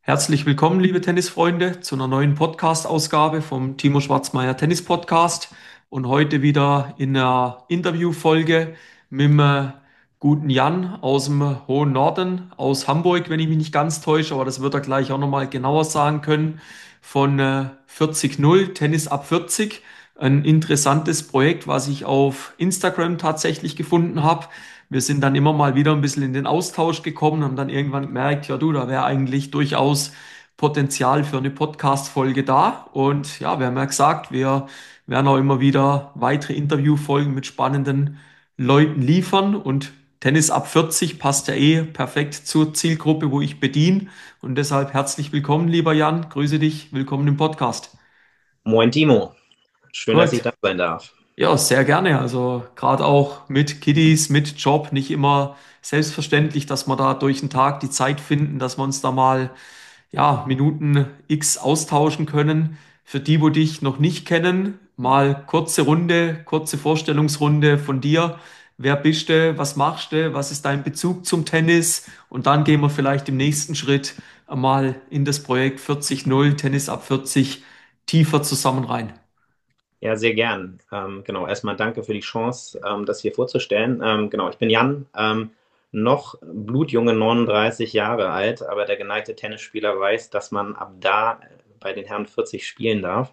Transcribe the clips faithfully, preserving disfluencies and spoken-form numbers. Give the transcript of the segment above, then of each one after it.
Herzlich willkommen, liebe Tennisfreunde, zu einer neuen Podcast-Ausgabe vom Timo Schwarzmeier Tennis Podcast und heute wieder in einer Interviewfolge mit dem äh, guten Jan aus dem hohen Norden, aus Hamburg, wenn ich mich nicht ganz täusche, aber das wird er gleich auch nochmal genauer sagen können, von äh, vierzig null, Tennis ab vierzig. Ein interessantes Projekt, was ich auf Instagram tatsächlich gefunden habe. Wir sind dann immer mal wieder ein bisschen in den Austausch gekommen, haben dann irgendwann gemerkt, ja du, da wäre eigentlich durchaus Potenzial für eine Podcast-Folge da. Und ja, wir haben ja gesagt, wir werden auch immer wieder weitere Interviewfolgen mit spannenden Leuten liefern. Und Tennis ab vierzig passt ja eh perfekt zur Zielgruppe, wo ich bediene. Und deshalb herzlich willkommen, lieber Jan. Grüße dich. Willkommen im Podcast. Moin Timo, schön, dass ich Gut. da sein darf. Ja, sehr gerne. Also gerade auch mit Kiddies, mit Job, nicht immer selbstverständlich, dass wir da durch den Tag die Zeit finden, dass wir uns da mal ja, Minuten X austauschen können. Für die, wo dich noch nicht kennen, mal kurze Runde, kurze Vorstellungsrunde von dir. Wer bist du? Was machst du? Was ist dein Bezug zum Tennis? Und dann gehen wir vielleicht im nächsten Schritt mal in das Projekt vierzig null, Tennis ab vierzig, tiefer zusammen rein. Ja, sehr gern. Ähm, genau, erstmal danke für die Chance, ähm, das hier vorzustellen. Ähm, genau, ich bin Jan, ähm, noch blutjunge neununddreißig Jahre alt, aber der geneigte Tennisspieler weiß, dass man ab da bei den Herren vierzig spielen darf.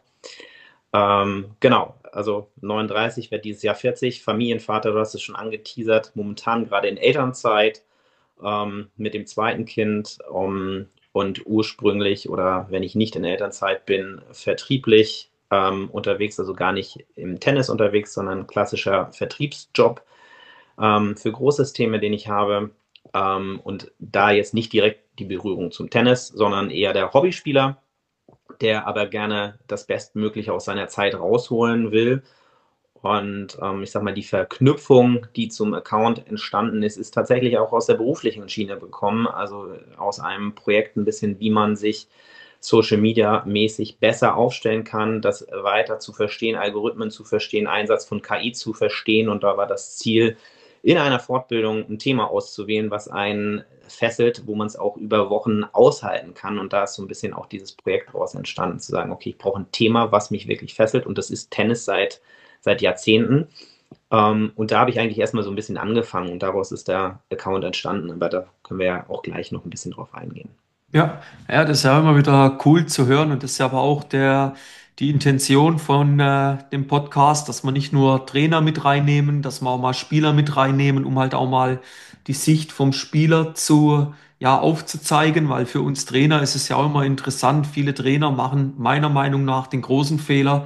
Ähm, genau, also neununddreißig, werde dieses Jahr vierzig, Familienvater, du hast es schon angeteasert, momentan gerade in Elternzeit ähm, mit dem zweiten Kind um, und ursprünglich oder wenn ich nicht in Elternzeit bin, vertrieblich ähm, unterwegs, also gar nicht im Tennis unterwegs, sondern klassischer Vertriebsjob ähm, für Großsysteme, den ich habe. Ähm, und da jetzt nicht direkt die Berührung zum Tennis, sondern eher der Hobbyspieler, der aber gerne das Bestmögliche aus seiner Zeit rausholen will. Und ähm, ich sag mal, die Verknüpfung, die zum Account entstanden ist, ist tatsächlich auch aus der beruflichen Schiene gekommen. Also aus einem Projekt ein bisschen, wie man sich Social Media mäßig besser aufstellen kann, das weiter zu verstehen, Algorithmen zu verstehen, Einsatz von K I zu verstehen. Und da war das Ziel, in einer Fortbildung ein Thema auszuwählen, was einen fesselt, wo man es auch über Wochen aushalten kann. Und da ist so ein bisschen auch dieses Projekt daraus entstanden, zu sagen, okay, ich brauche ein Thema, was mich wirklich fesselt. Und das ist Tennis seit, seit Jahrzehnten. Ähm, und da habe ich eigentlich erstmal so ein bisschen angefangen und daraus ist der Account entstanden. Aber da können wir ja auch gleich noch ein bisschen drauf eingehen. Ja, ja, das ist ja immer wieder cool zu hören und das ist ja aber auch der, die Intention von äh, dem Podcast, dass wir nicht nur Trainer mit reinnehmen, dass wir auch mal Spieler mit reinnehmen, um halt auch mal die Sicht vom Spieler zu, ja, aufzuzeigen, weil für uns Trainer ist es ja auch immer interessant. Viele Trainer machen meiner Meinung nach den großen Fehler.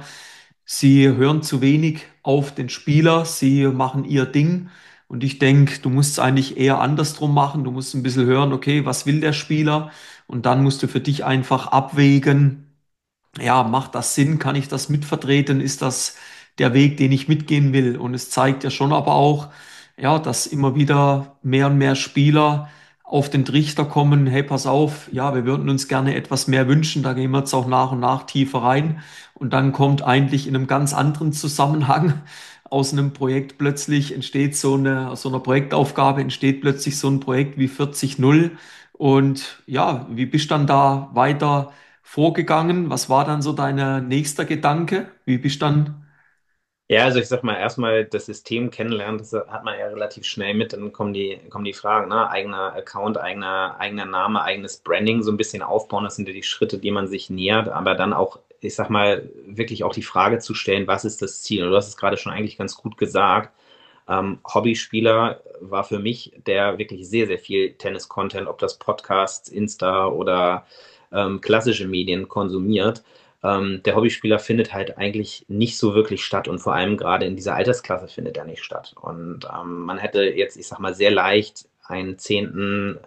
Sie hören zu wenig auf den Spieler, sie machen ihr Ding. Und ich denke, du musst es eigentlich eher andersrum machen. Du musst ein bisschen hören, okay, was will der Spieler? Und dann musst du für dich einfach abwägen, ja, macht das Sinn? Kann ich das mitvertreten? Ist das der Weg, den ich mitgehen will? Und es zeigt ja schon aber auch, ja, dass immer wieder mehr und mehr Spieler auf den Trichter kommen, hey, pass auf, ja, wir würden uns gerne etwas mehr wünschen, da gehen wir jetzt auch nach und nach tiefer rein. Und dann kommt eigentlich in einem ganz anderen Zusammenhang aus einem Projekt plötzlich entsteht so eine, aus so einer Projektaufgabe entsteht plötzlich so ein Projekt wie vierzig null. Und ja, wie bist dann da weiter vorgegangen? Was war dann so dein nächster Gedanke? Wie bist dann? Ja, also ich sag mal, erstmal das System kennenlernen, das hat man ja relativ schnell mit, dann kommen die, kommen die Fragen, ne? Eigener Account, eigener, eigener Name, eigenes Branding, so ein bisschen aufbauen, das sind ja die Schritte, die man sich nähert, aber dann auch, ich sag mal, wirklich auch die Frage zu stellen, was ist das Ziel? Und du hast es gerade schon eigentlich ganz gut gesagt. Ähm, Hobbyspieler war für mich, der wirklich sehr, sehr viel Tennis-Content, ob das Podcasts, Insta oder ähm, klassische Medien konsumiert. Ähm, der Hobbyspieler findet halt eigentlich nicht so wirklich statt und vor allem gerade in dieser Altersklasse findet er nicht statt. Und ähm, man hätte jetzt, ich sag mal, sehr leicht einen zehnten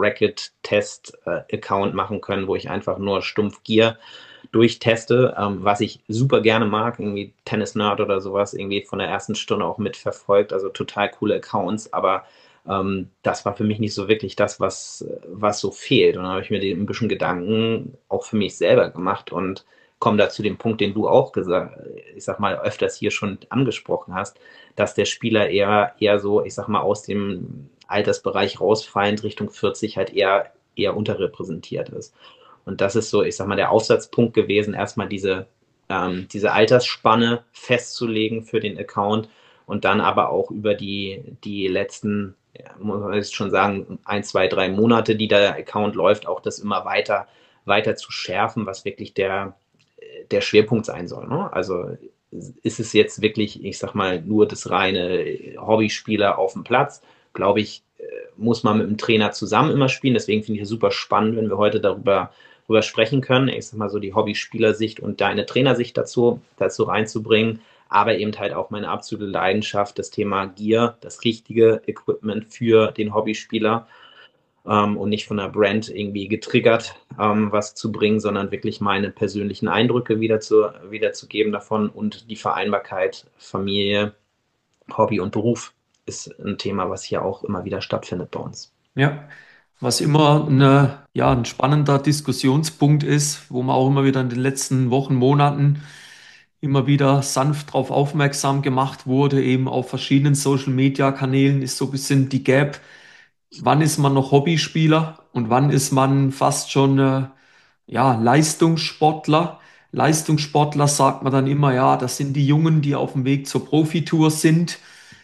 Racket-Test-Account machen können, wo ich einfach nur stumpf Gier durchteste, ähm, was ich super gerne mag, irgendwie Tennis Nerd oder sowas, irgendwie von der ersten Stunde auch mitverfolgt, also total coole Accounts, aber ähm, das war für mich nicht so wirklich das, was, was so fehlt. Und dann habe ich mir ein bisschen Gedanken auch für mich selber gemacht und komme da zu dem Punkt, den du auch gesagt, ich sag mal, öfters hier schon angesprochen hast, dass der Spieler eher, eher so, ich sag mal, aus dem Altersbereich rausfallend Richtung vierzig halt eher, eher unterrepräsentiert ist. Und das ist so, ich sag mal, der Aufsatzpunkt gewesen, erstmal diese, ähm, diese Altersspanne festzulegen für den Account und dann aber auch über die, die letzten, ja, muss man jetzt schon sagen, ein, zwei, drei Monate, die der Account läuft, auch das immer weiter, weiter zu schärfen, was wirklich der, der Schwerpunkt sein soll. Ne? Also ist es jetzt wirklich, ich sag mal, nur das reine Hobbyspieler auf dem Platz, glaube ich, äh, muss man mit dem Trainer zusammen immer spielen. Deswegen finde ich es super spannend, wenn wir heute darüber, darüber sprechen können. Ich sag mal so die Hobbyspielersicht und deine Trainersicht dazu, dazu reinzubringen. Aber eben halt auch meine absolute Leidenschaft, das Thema Gear, das richtige Equipment für den Hobbyspieler ähm, und nicht von der Brand irgendwie getriggert, ähm, was zu bringen, sondern wirklich meine persönlichen Eindrücke wieder zu, wiederzugeben davon und die Vereinbarkeit Familie, Hobby und Beruf ist ein Thema, was hier auch immer wieder stattfindet bei uns. Ja, was immer eine, ja, ein spannender Diskussionspunkt ist, wo man auch immer wieder in den letzten Wochen, Monaten immer wieder sanft darauf aufmerksam gemacht wurde, eben auf verschiedenen Social-Media-Kanälen, ist so ein bisschen die Gap. Wann ist man noch Hobbyspieler und wann ist man fast schon äh, ja, Leistungssportler? Leistungssportler sagt man dann immer, ja, das sind die Jungen, die auf dem Weg zur Profitour sind.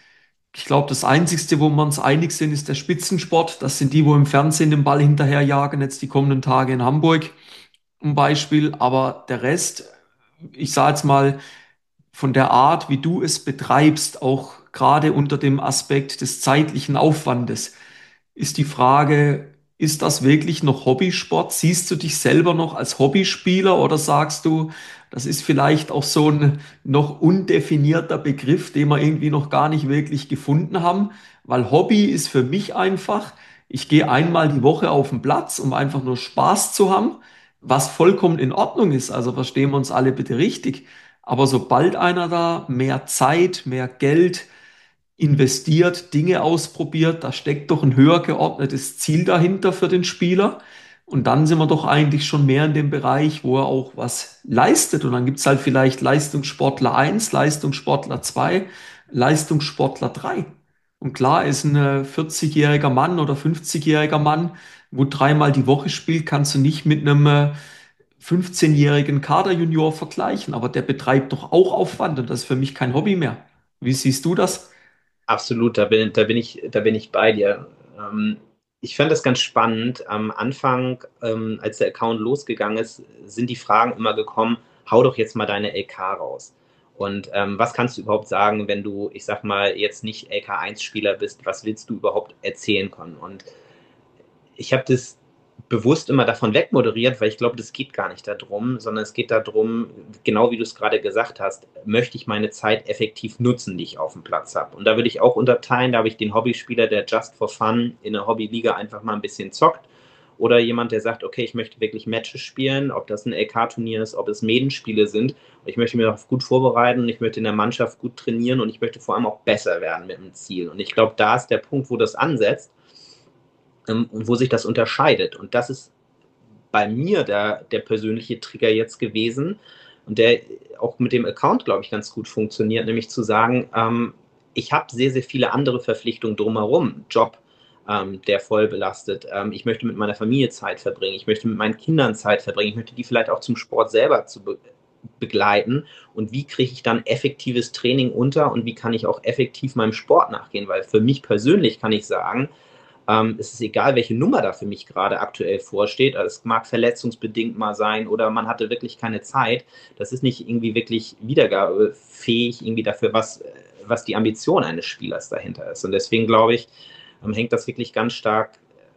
Ich glaube, das Einzigste, wo wir uns einig sind, ist der Spitzensport. Das sind die, wo im Fernsehen den Ball hinterherjagen, jetzt die kommenden Tage in Hamburg, ein Beispiel. Aber der Rest, ich sage jetzt mal, von der Art, wie du es betreibst, auch gerade unter dem Aspekt des zeitlichen Aufwandes, ist die Frage, ist das wirklich noch Hobbysport? Siehst du dich selber noch als Hobbyspieler oder sagst du, das ist vielleicht auch so ein noch undefinierter Begriff, den wir irgendwie noch gar nicht wirklich gefunden haben? Weil Hobby ist für mich einfach, ich gehe einmal die Woche auf den Platz, um einfach nur Spaß zu haben, was vollkommen in Ordnung ist. Also verstehen wir uns alle bitte richtig. Aber sobald einer da mehr Zeit, mehr Geld, investiert, Dinge ausprobiert, da steckt doch ein höher geordnetes Ziel dahinter für den Spieler. Und dann sind wir doch eigentlich schon mehr in dem Bereich, wo er auch was leistet. Und dann gibt's halt vielleicht Leistungssportler eins, Leistungssportler zwei, Leistungssportler drei. Und klar ist ein äh, vierzig-jähriger Mann oder fünfzig-jähriger Mann, wo dreimal die Woche spielt, kannst du nicht mit einem äh, fünfzehn-jährigen Kaderjunior vergleichen. Aber der betreibt doch auch Aufwand und das ist für mich kein Hobby mehr. Wie siehst du das? Absolut, da bin, da bin ich, da bin ich bei dir. Ähm, ich fand das ganz spannend. Am Anfang, ähm, als der Account losgegangen ist, sind die Fragen immer gekommen, hau doch jetzt mal deine L K raus. Und ähm, was kannst du überhaupt sagen, wenn du, ich sag mal, jetzt nicht L K eins Spieler bist, was willst du überhaupt erzählen können? Und ich habe das bewusst immer davon wegmoderiert, weil ich glaube, das geht gar nicht darum, sondern es geht darum, genau wie du es gerade gesagt hast, möchte ich meine Zeit effektiv nutzen, die ich auf dem Platz habe. Und da würde ich auch unterteilen, da habe ich den Hobbyspieler, der just for fun in der Hobbyliga einfach mal ein bisschen zockt. Oder jemand, der sagt, okay, ich möchte wirklich Matches spielen, ob das ein L K-Turnier ist, ob es Medenspiele sind. Ich möchte mich darauf gut vorbereiten und ich möchte in der Mannschaft gut trainieren und ich möchte vor allem auch besser werden mit dem Ziel. Und ich glaube, da ist der Punkt, wo das ansetzt, ähm, wo sich das unterscheidet. Und das ist bei mir der, der persönliche Trigger jetzt gewesen und der auch mit dem Account, glaube ich, ganz gut funktioniert, nämlich zu sagen, ähm, ich habe sehr, sehr viele andere Verpflichtungen drumherum. Job, ähm, der voll belastet. Ähm, ich möchte mit meiner Familie Zeit verbringen. Ich möchte mit meinen Kindern Zeit verbringen. Ich möchte die vielleicht auch zum Sport selber zu be begleiten. Und wie kriege ich dann effektives Training unter und wie kann ich auch effektiv meinem Sport nachgehen? Weil für mich persönlich kann ich sagen, ähm, es ist egal, welche Nummer da für mich gerade aktuell vorsteht. Also es mag verletzungsbedingt mal sein oder man hatte wirklich keine Zeit. Das ist nicht irgendwie wirklich wiedergabefähig irgendwie dafür, was, was die Ambition eines Spielers dahinter ist. Und deswegen glaube ich, ähm, hängt das wirklich ganz stark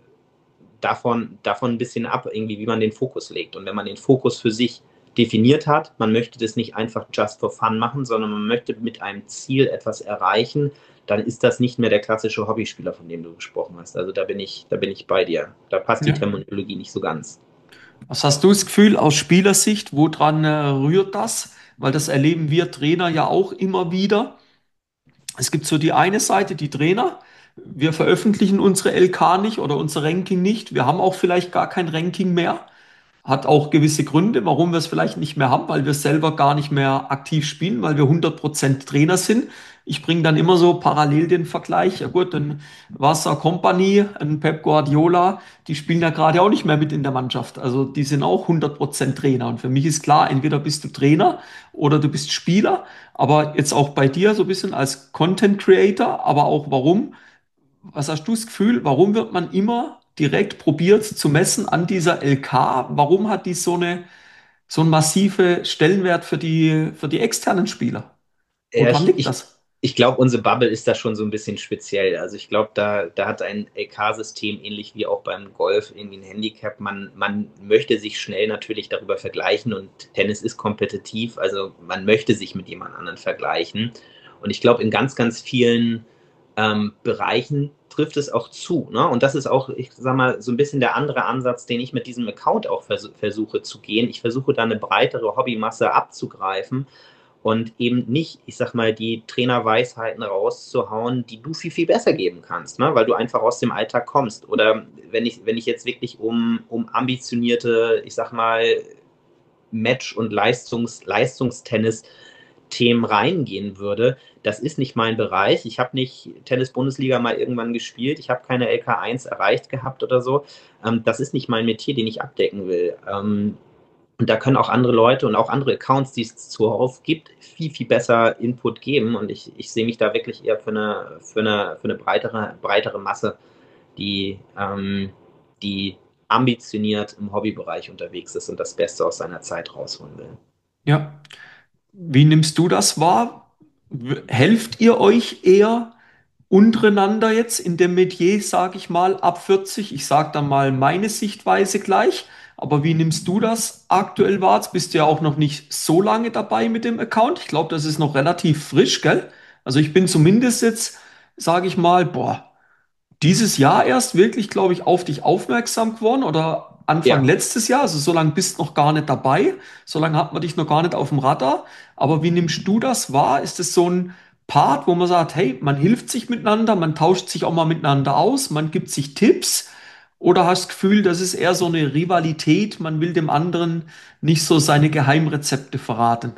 davon, davon ein bisschen ab, irgendwie, wie man den Fokus legt. Und wenn man den Fokus für sich definiert hat, man möchte das nicht einfach just for fun machen, sondern man möchte mit einem Ziel etwas erreichen, dann ist das nicht mehr der klassische Hobbyspieler, von dem du gesprochen hast. Also da bin ich, da bin ich bei dir. Da passt die Ja. Terminologie nicht so ganz. Was hast du das Gefühl aus Spielersicht, woran äh, rührt das? Weil das erleben wir Trainer ja auch immer wieder. Es gibt so die eine Seite, die Trainer. Wir veröffentlichen unsere L K nicht oder unser Ranking nicht. Wir haben auch vielleicht gar kein Ranking mehr. Hat auch gewisse Gründe, warum wir es vielleicht nicht mehr haben, weil wir selber gar nicht mehr aktiv spielen, weil wir hundert Prozent Trainer sind. Ich bringe dann immer so parallel den Vergleich. Ja gut, ein Wasser Company, ein Pep Guardiola, die spielen ja gerade auch nicht mehr mit in der Mannschaft. Also die sind auch hundert Prozent Trainer. Und für mich ist klar, entweder bist du Trainer oder du bist Spieler. Aber jetzt auch bei dir so ein bisschen als Content Creator, aber auch warum? Was hast du das Gefühl, warum wird man immer direkt probiert zu messen an dieser L K? Warum hat die so eine, so einen massive Stellenwert für die, für die externen Spieler? Ja, Woran ich, liegt ich, das? ich glaube, unsere Bubble ist da schon so ein bisschen speziell. Also ich glaube, da, da hat ein L K-System ähnlich wie auch beim Golf irgendwie ein Handicap. Man, man möchte sich schnell natürlich darüber vergleichen und Tennis ist kompetitiv, also man möchte sich mit jemand anderen vergleichen. Und ich glaube, in ganz, ganz vielen ähm, Bereichen trifft es auch zu. Ne? Und das ist auch, ich sag mal, so ein bisschen der andere Ansatz, den ich mit diesem Account auch vers versuche zu gehen. Ich versuche da eine breitere Hobbymasse abzugreifen und eben nicht, ich sag mal, die Trainerweisheiten rauszuhauen, die du viel, viel besser geben kannst, ne? Weil du einfach aus dem Alltag kommst. Oder wenn ich, wenn ich jetzt wirklich um, um ambitionierte, ich sag mal, Match- und Leistungs, Leistungstennis Themen reingehen würde. Das ist nicht mein Bereich. Ich habe nicht Tennis-Bundesliga mal irgendwann gespielt. Ich habe keine L K eins erreicht gehabt oder so. Ähm, das ist nicht mein Metier, den ich abdecken will. Ähm, und da können auch andere Leute und auch andere Accounts, die es zuhauf gibt, viel, viel besser Input geben. Und ich, ich sehe mich da wirklich eher für eine, für eine, für eine breitere, breitere Masse, die, ähm, die ambitioniert im Hobbybereich unterwegs ist und das Beste aus seiner Zeit rausholen will. Ja. Wie nimmst du das wahr? W- Helft ihr euch eher untereinander jetzt in dem Metier, sage ich mal, ab vierzig? Ich sage dann mal meine Sichtweise gleich. Aber wie nimmst du das aktuell wahr? Jetzt bist du ja auch noch nicht so lange dabei mit dem Account. Ich glaube, das ist noch relativ frisch, gell? Also ich bin zumindest jetzt, sage ich mal, boah, dieses Jahr erst wirklich, glaube ich, auf dich aufmerksam geworden oder Anfang Ja, letztes Jahr. Also so lange bist du noch gar nicht dabei. So lange hat man dich noch gar nicht auf dem Radar. Aber wie nimmst du das wahr? Ist es so ein Part, wo man sagt, hey, man hilft sich miteinander, man tauscht sich auch mal miteinander aus, man gibt sich Tipps? Oder hast du das Gefühl, das ist eher so eine Rivalität, man will dem anderen nicht so seine Geheimrezepte verraten?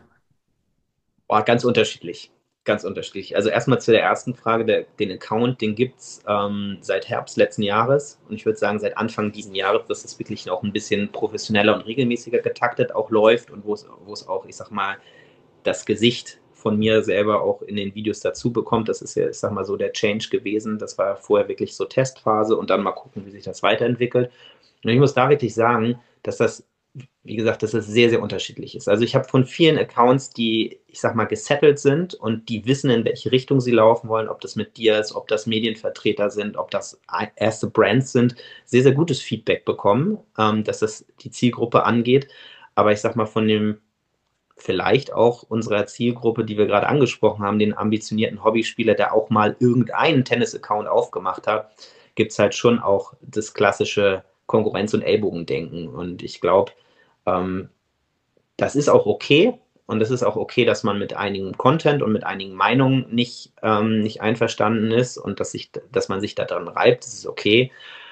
oh, ganz unterschiedlich. Ganz unterschiedlich. Also erstmal zu der ersten Frage, der, den Account, den gibt es ähm, seit Herbst letzten Jahres und ich würde sagen, seit Anfang diesen Jahres, dass es wirklich auch ein bisschen professioneller und regelmäßiger getaktet auch läuft und wo es, wo es auch, ich sag mal, das Gesicht von mir selber auch in den Videos dazu bekommt. Das ist ja, ich sag mal, so der Change gewesen. Das war vorher wirklich so Testphase und dann mal gucken, wie sich das weiterentwickelt. Und ich muss da wirklich sagen, dass das, wie gesagt, dass das sehr, sehr unterschiedlich ist. Also ich habe von vielen Accounts, die, ich sag mal, gesettelt sind und die wissen, in welche Richtung sie laufen wollen, ob das mit dir ist, ob das Medienvertreter sind, ob das erste Brands sind, sehr, sehr gutes Feedback bekommen, ähm, dass das die Zielgruppe angeht. Aber ich sag mal, von dem vielleicht auch unserer Zielgruppe, die wir gerade angesprochen haben, den ambitionierten Hobbyspieler, der auch mal irgendeinen Tennis-Account aufgemacht hat, gibt es halt schon auch das klassische Konkurrenz- und Ellbogendenken. Und ich glaube, ähm, das ist auch okay. Und es ist auch okay, dass man mit einigem Content und mit einigen Meinungen nicht, ähm, nicht einverstanden ist und dass, sich, dass man sich daran reibt. Das ist okay.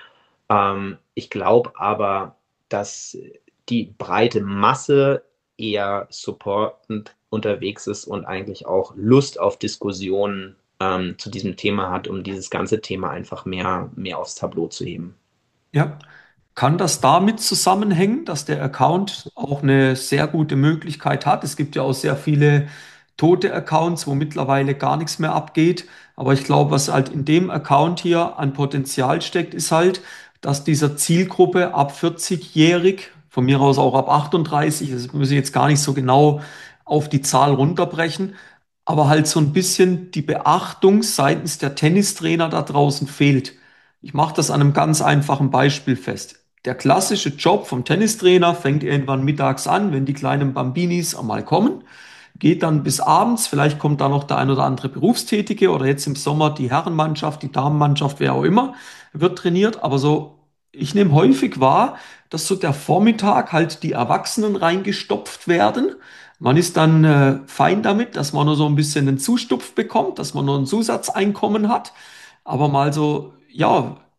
Ähm, ich glaube aber, dass die breite Masse eher supportend unterwegs ist und eigentlich auch Lust auf Diskussionen ähm, zu diesem Thema hat, um dieses ganze Thema einfach mehr, mehr aufs Tableau zu heben. Ja. Kann das damit zusammenhängen, dass der Account auch eine sehr gute Möglichkeit hat? Es gibt ja auch sehr viele tote Accounts, wo mittlerweile gar nichts mehr abgeht. Aber ich glaube, was halt in dem Account hier an Potenzial steckt, ist halt, dass dieser Zielgruppe ab vierzig-jährig, von mir aus auch ab achtunddreißig, das muss ich jetzt gar nicht so genau auf die Zahl runterbrechen, aber halt so ein bisschen die Beachtung seitens der Tennistrainer da draußen fehlt. Ich mache das an einem ganz einfachen Beispiel fest. Der klassische Job vom Tennistrainer fängt irgendwann mittags an, wenn die kleinen Bambinis einmal kommen, geht dann bis abends, vielleicht kommt da noch der ein oder andere Berufstätige oder jetzt im Sommer die Herrenmannschaft, die Damenmannschaft, wer auch immer, wird trainiert. Aber so, ich nehme häufig wahr, dass so der Vormittag halt die Erwachsenen reingestopft werden. Man ist dann äh, fein damit, dass man nur so ein bisschen einen Zustupf bekommt, dass man nur ein Zusatzeinkommen hat. Aber mal so, ja.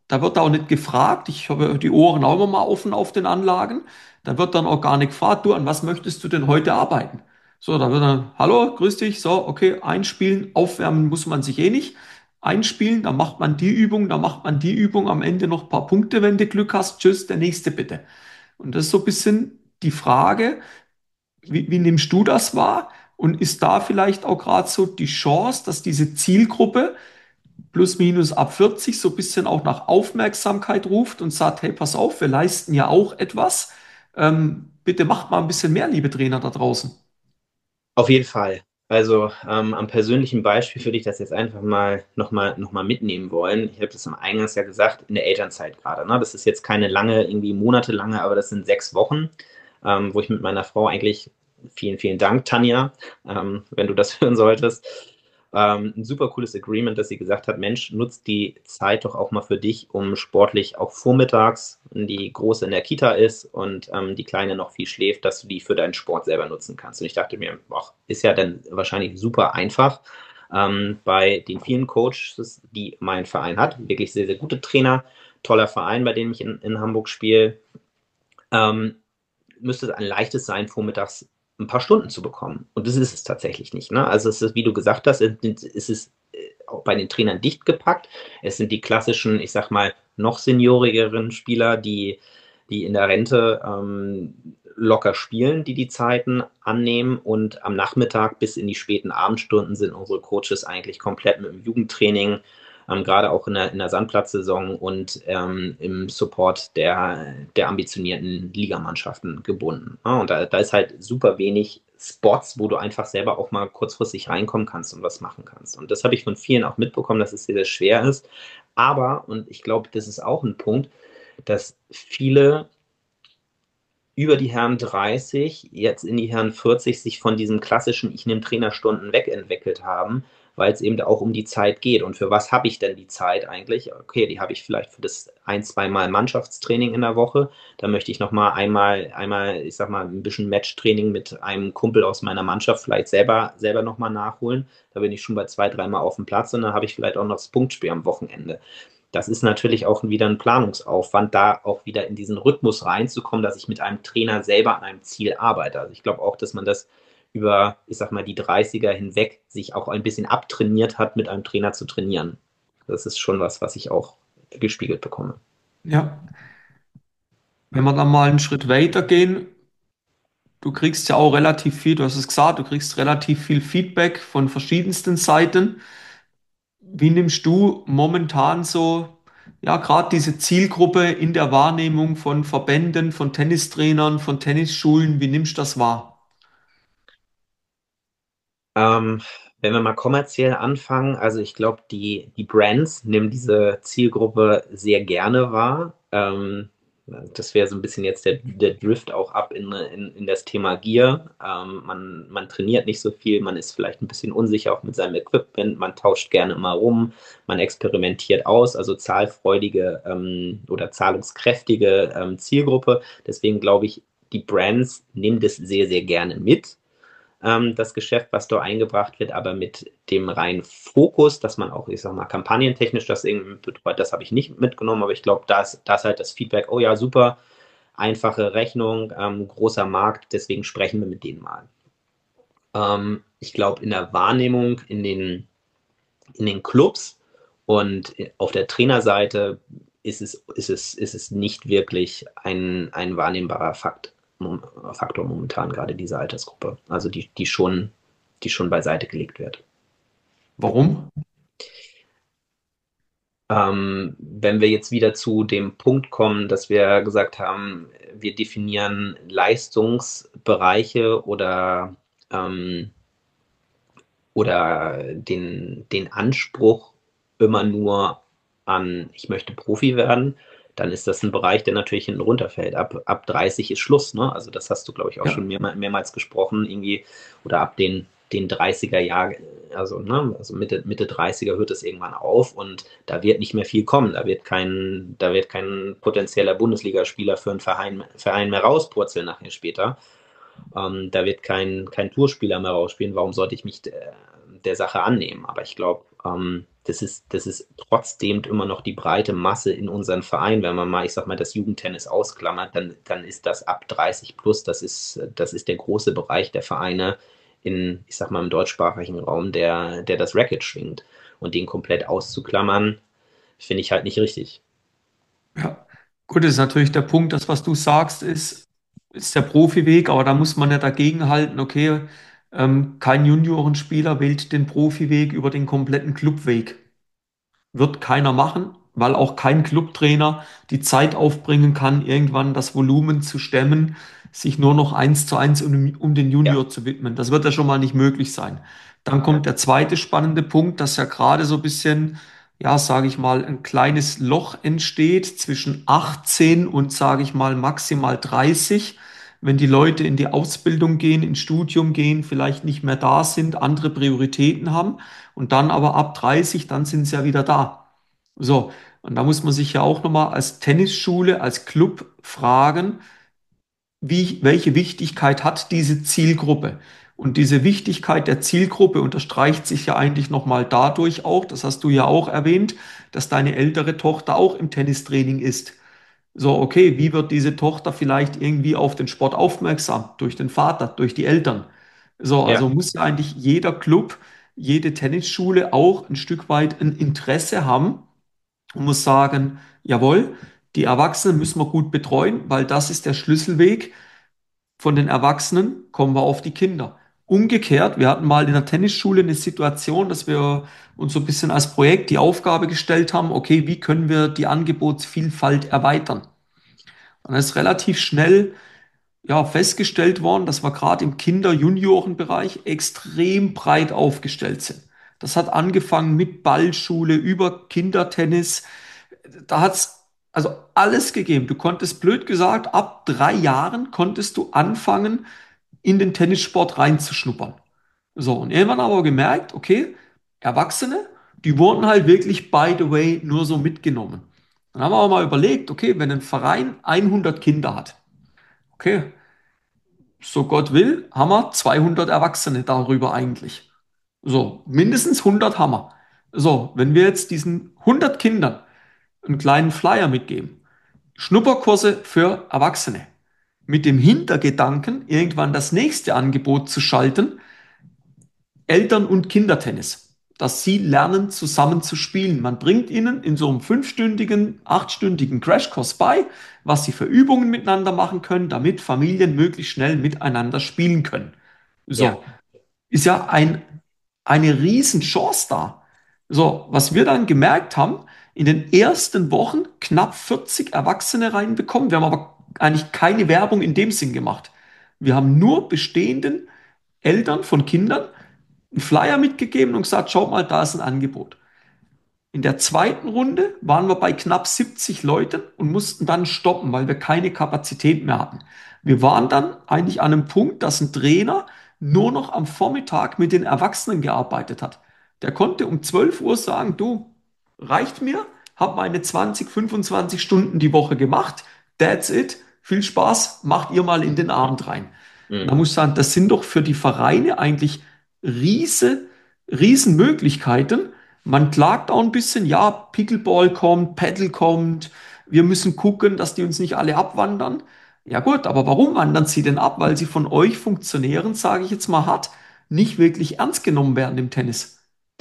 Da wird auch nicht gefragt. Ich habe die Ohren auch immer mal offen auf den Anlagen. Da wird dann auch gar nicht gefragt, du, an was möchtest du denn heute arbeiten? So, da wird dann, hallo, grüß dich, so, okay, einspielen, aufwärmen muss man sich eh nicht. Einspielen, dann macht man die Übung, dann macht man die Übung, am Ende noch ein paar Punkte, wenn du Glück hast. Tschüss, der nächste bitte. Und das ist so ein bisschen die Frage, wie, wie nimmst du das wahr? Und ist da vielleicht auch gerade so die Chance, dass diese Zielgruppe plus minus ab vierzig so ein bisschen auch nach Aufmerksamkeit ruft und sagt, hey, pass auf, wir leisten ja auch etwas. Ähm, bitte macht mal ein bisschen mehr, liebe Trainer da draußen. Auf jeden Fall. Also ähm, am persönlichen Beispiel würde ich das jetzt einfach mal nochmal noch mal mitnehmen wollen. Ich habe das am Eingangs ja gesagt, in der Elternzeit gerade. Ne? Das ist jetzt keine lange, irgendwie monatelange, aber das sind sechs Wochen, ähm, wo ich mit meiner Frau eigentlich, vielen, vielen Dank, Tanja, ähm, wenn du das hören solltest, ähm, ein super cooles Agreement, dass sie gesagt hat, Mensch, nutzt die Zeit doch auch mal für dich, um sportlich auch vormittags, wenn die Große in der Kita ist und ähm, die Kleine noch viel schläft, dass du die für deinen Sport selber nutzen kannst. Und ich dachte mir, ach, ist ja dann wahrscheinlich super einfach. Ähm, bei den vielen Coaches, die mein Verein hat, wirklich sehr, sehr gute Trainer, toller Verein, bei dem ich in, in Hamburg spiele, ähm, müsste es ein leichtes sein, vormittags ein paar Stunden zu bekommen. Und das ist es tatsächlich nicht. Ne? Also es ist, wie du gesagt hast, es ist äh, auch bei den Trainern dicht gepackt. Es sind die klassischen, ich sag mal, noch seniorigeren Spieler, die, die in der Rente ähm, locker spielen, die die Zeiten annehmen. Und am Nachmittag bis in die späten Abendstunden sind unsere Coaches eigentlich komplett mit dem Jugendtraining, ähm, gerade auch in der, in der Sandplatzsaison und ähm, im Support der, der ambitionierten Ligamannschaften gebunden. Ja, und da, da ist halt super wenig Spots, wo du einfach selber auch mal kurzfristig reinkommen kannst und was machen kannst. Und das habe ich von vielen auch mitbekommen, dass es sehr, sehr schwer ist. Aber, und ich glaube, das ist auch ein Punkt, dass viele über die Herren dreißig, jetzt in die Herren vierzig, sich von diesem klassischen Ich nehme Trainerstunden wegentwickelt haben, weil es eben auch um die Zeit geht. Und für was habe ich denn die Zeit eigentlich? Okay, die habe ich vielleicht für das ein, zweimal Mannschaftstraining in der Woche. Da möchte ich nochmal einmal, einmal, ich sag mal, ein bisschen Matchtraining mit einem Kumpel aus meiner Mannschaft vielleicht selber, selber nochmal nachholen. Da bin ich schon bei zwei, dreimal auf dem Platz und dann habe ich vielleicht auch noch das Punktspiel am Wochenende. Das ist natürlich auch wieder ein Planungsaufwand, da auch wieder in diesen Rhythmus reinzukommen, dass ich mit einem Trainer selber an einem Ziel arbeite. Also ich glaube auch, dass man das über, ich sag mal, die dreißiger hinweg sich auch ein bisschen abtrainiert hat, mit einem Trainer zu trainieren. Das ist schon was, was ich auch gespiegelt bekomme. Ja, wenn wir dann mal einen Schritt weiter gehen, du kriegst ja auch relativ viel, du hast es gesagt, du kriegst relativ viel Feedback von verschiedensten Seiten. Wie nimmst du momentan so, ja, gerade diese Zielgruppe in der Wahrnehmung von Verbänden, von Tennistrainern, von Tennisschulen, wie nimmst du das wahr? Ähm, wenn wir mal kommerziell anfangen, also ich glaube, die, die Brands nehmen diese Zielgruppe sehr gerne wahr. Ähm, das wäre so ein bisschen jetzt der, der Drift auch ab in, in, in das Thema Gear. Ähm, man, man trainiert nicht so viel, man ist vielleicht ein bisschen unsicher auch mit seinem Equipment, man tauscht gerne mal rum, man experimentiert aus, also zahlfreudige ähm, oder zahlungskräftige ähm, Zielgruppe. Deswegen glaube ich, die Brands nehmen das sehr, sehr gerne mit, ähm, das Geschäft, was dort eingebracht wird, aber mit dem reinen Fokus, dass man auch, ich sag mal, kampagnentechnisch das irgendwie betreut, das habe ich nicht mitgenommen, aber ich glaube, da ist, da ist halt das Feedback, oh ja, super, einfache Rechnung, ähm, großer Markt, deswegen sprechen wir mit denen mal. Ähm, ich glaube, in der Wahrnehmung in den, in den Clubs und auf der Trainerseite ist es, ist es, ist es nicht wirklich ein, ein wahrnehmbarer Fakt. Faktor momentan, gerade diese Altersgruppe. Also die, die schon, die schon beiseite gelegt wird. Warum? Ähm, wenn wir jetzt wieder zu dem Punkt kommen, dass wir gesagt haben, wir definieren Leistungsbereiche oder, ähm, oder den, den Anspruch immer nur an, ich möchte Profi werden, dann ist das ein Bereich, der natürlich hinten runterfällt. Ab, ab dreißig ist Schluss, ne? Also das hast du, glaube ich, auch schon Ja, mehrmal, mehrmals gesprochen, irgendwie, oder ab den, den dreißiger Jahren, also, ne, also Mitte, Mitte dreißiger hört es irgendwann auf und da wird nicht mehr viel kommen. Da wird kein, da wird kein potenzieller Bundesligaspieler für einen Verein, Verein mehr rauspurzeln nachher später. Ähm, da wird kein, kein Tourspieler mehr rausspielen. Warum sollte ich mich der, der Sache annehmen? Aber ich glaube, Ähm, das ist, das ist trotzdem immer noch die breite Masse in unseren Vereinen. Wenn man mal, ich sag mal, das Jugendtennis ausklammert, dann, dann ist das ab dreißig plus, das ist, das ist der große Bereich der Vereine in, ich sag mal, im deutschsprachigen Raum, der, der das Racket schwingt. Und den komplett auszuklammern, finde ich halt nicht richtig. Ja, gut, das ist natürlich der Punkt, das, was du sagst, ist, ist der Profiweg, aber da muss man ja dagegen halten, okay, ähm, kein Juniorenspieler wählt den Profiweg über den kompletten Clubweg. Wird keiner machen, weil auch kein Clubtrainer die Zeit aufbringen kann, irgendwann das Volumen zu stemmen, sich nur noch eins zu eins um, um den Ja, Junior zu widmen. Das wird ja schon mal nicht möglich sein. Dann ja, kommt der zweite spannende Punkt, dass ja gerade so ein bisschen, ja, sage ich mal, ein kleines Loch entsteht zwischen achtzehn und, sage ich mal, maximal dreißig. Wenn die Leute in die Ausbildung gehen, ins Studium gehen, vielleicht nicht mehr da sind, andere Prioritäten haben und dann aber ab dreißig, dann sind sie ja wieder da. So, und da muss man sich ja auch nochmal als Tennisschule, als Club fragen, wie, welche Wichtigkeit hat diese Zielgruppe? Und diese Wichtigkeit der Zielgruppe unterstreicht sich ja eigentlich nochmal dadurch auch, das hast du ja auch erwähnt, dass deine ältere Tochter auch im Tennistraining ist. So, okay, wie wird diese Tochter vielleicht irgendwie auf den Sport aufmerksam? Durch den Vater, durch die Eltern. So, ja, also muss ja eigentlich jeder Club, jede Tennisschule auch ein Stück weit ein Interesse haben und muss sagen, jawohl, die Erwachsenen müssen wir gut betreuen, weil das ist der Schlüsselweg. Von den Erwachsenen kommen wir auf die Kinder. Umgekehrt, wir hatten mal in der Tennisschule eine Situation, dass wir uns so ein bisschen als Projekt die Aufgabe gestellt haben, okay, wie können wir die Angebotsvielfalt erweitern? Und dann ist relativ schnell ja, festgestellt worden, dass wir gerade im Kinder-Junioren-Bereich extrem breit aufgestellt sind. Das hat angefangen mit Ballschule über Kindertennis. Da hat es also alles gegeben. Du konntest, blöd gesagt, ab drei Jahren konntest du anfangen, in den Tennissport reinzuschnuppern. So, und irgendwann haben wir gemerkt, okay, Erwachsene, die wurden halt wirklich, by the way, nur so mitgenommen. Dann haben wir auch mal überlegt, okay, wenn ein Verein hundert Kinder hat, okay, so Gott will, haben wir zweihundert Erwachsene darüber eigentlich. So, mindestens hundert haben wir. So, wenn wir jetzt diesen hundert Kindern einen kleinen Flyer mitgeben, Schnupperkurse für Erwachsene, mit dem Hintergedanken, irgendwann das nächste Angebot zu schalten, Eltern- und Kindertennis, dass sie lernen, zusammen zu spielen. Man bringt ihnen in so einem fünfstündigen, achtstündigen Crashkurs bei, was sie für Übungen miteinander machen können, damit Familien möglichst schnell miteinander spielen können. ja, So, ist ja ein, eine Riesenchance da. So, was wir dann gemerkt haben, in den ersten Wochen knapp vierzig Erwachsene reinbekommen. Wir haben aber eigentlich keine Werbung in dem Sinn gemacht. Wir haben nur bestehenden Eltern von Kindern einen Flyer mitgegeben und gesagt, schaut mal, da ist ein Angebot. In der zweiten Runde waren wir bei knapp siebzig Leuten und mussten dann stoppen, weil wir keine Kapazität mehr hatten. Wir waren dann eigentlich an einem Punkt, dass ein Trainer nur noch am Vormittag mit den Erwachsenen gearbeitet hat. Der konnte um zwölf Uhr sagen, du, reicht mir, hab meine zwanzig, fünfundzwanzig Stunden die Woche gemacht, that's it, viel Spaß, macht ihr mal in den Abend rein. Und da mhm. muss ich sagen, das sind doch für die Vereine eigentlich riese, riesen Möglichkeiten. Man klagt auch ein bisschen, ja, Pickleball kommt, Paddle kommt, wir müssen gucken, dass die uns nicht alle abwandern. Ja gut, aber warum wandern sie denn ab? Weil sie von euch Funktionären, sage ich jetzt mal hart, nicht wirklich ernst genommen werden im Tennis.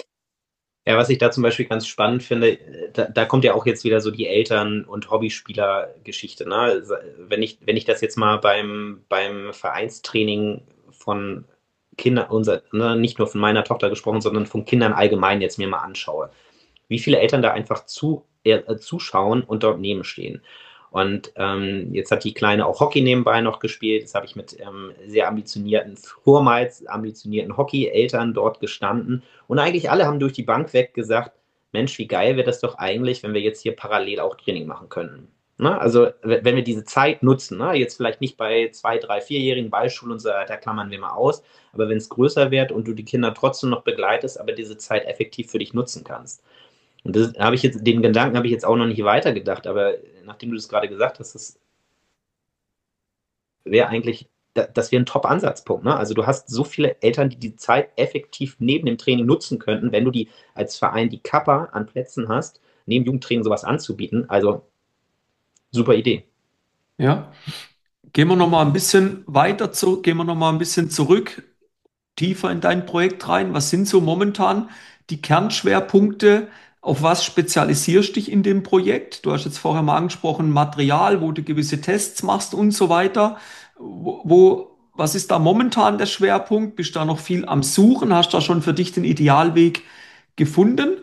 Ja, was ich da zum Beispiel ganz spannend finde, da, da kommt ja auch jetzt wieder so die Eltern- und Hobbyspieler-Geschichte. Ne? Also, Wenn ich, wenn ich das jetzt mal beim, beim Vereinstraining von Kindern, unser, ne, nicht nur von meiner Tochter gesprochen, sondern von Kindern allgemein jetzt mir mal anschaue, wie viele Eltern da einfach zu, äh, zuschauen und dort neben stehen. Und ähm, jetzt hat die Kleine auch Hockey nebenbei noch gespielt. Jetzt habe ich mit ähm, sehr ambitionierten, vormals ambitionierten Hockey-Eltern dort gestanden. Und eigentlich alle haben durch die Bank weg gesagt, Mensch, wie geil wäre das doch eigentlich, wenn wir jetzt hier parallel auch Training machen könnten. Ne? Also wenn wir diese Zeit nutzen, ne? Jetzt vielleicht nicht bei zwei, drei, vierjährigen Ballschulen und so weiter, klammern wir mal aus, aber wenn es größer wird und du die Kinder trotzdem noch begleitest, aber diese Zeit effektiv für dich nutzen kannst. Und das habe ich jetzt, den Gedanken habe ich jetzt auch noch nicht weitergedacht, aber nachdem du das gerade gesagt hast, das wäre eigentlich da, das wäre ein Top-Ansatzpunkt. Ne? Also du hast so viele Eltern, die die Zeit effektiv neben dem Training nutzen könnten, wenn du die als Verein die Kappa an Plätzen hast, neben Jugendtraining sowas anzubieten. Also super Idee. Ja. Gehen wir noch mal ein bisschen weiter zu, gehen wir noch mal ein bisschen zurück, tiefer in dein Projekt rein. Was sind so momentan die Kernschwerpunkte? Auf was spezialisierst du dich in dem Projekt? Du hast jetzt vorher mal angesprochen, Material, wo du gewisse Tests machst und so weiter. Wo, wo, was ist da momentan der Schwerpunkt? Bist du da noch viel am Suchen? Hast du da schon für dich den Idealweg gefunden?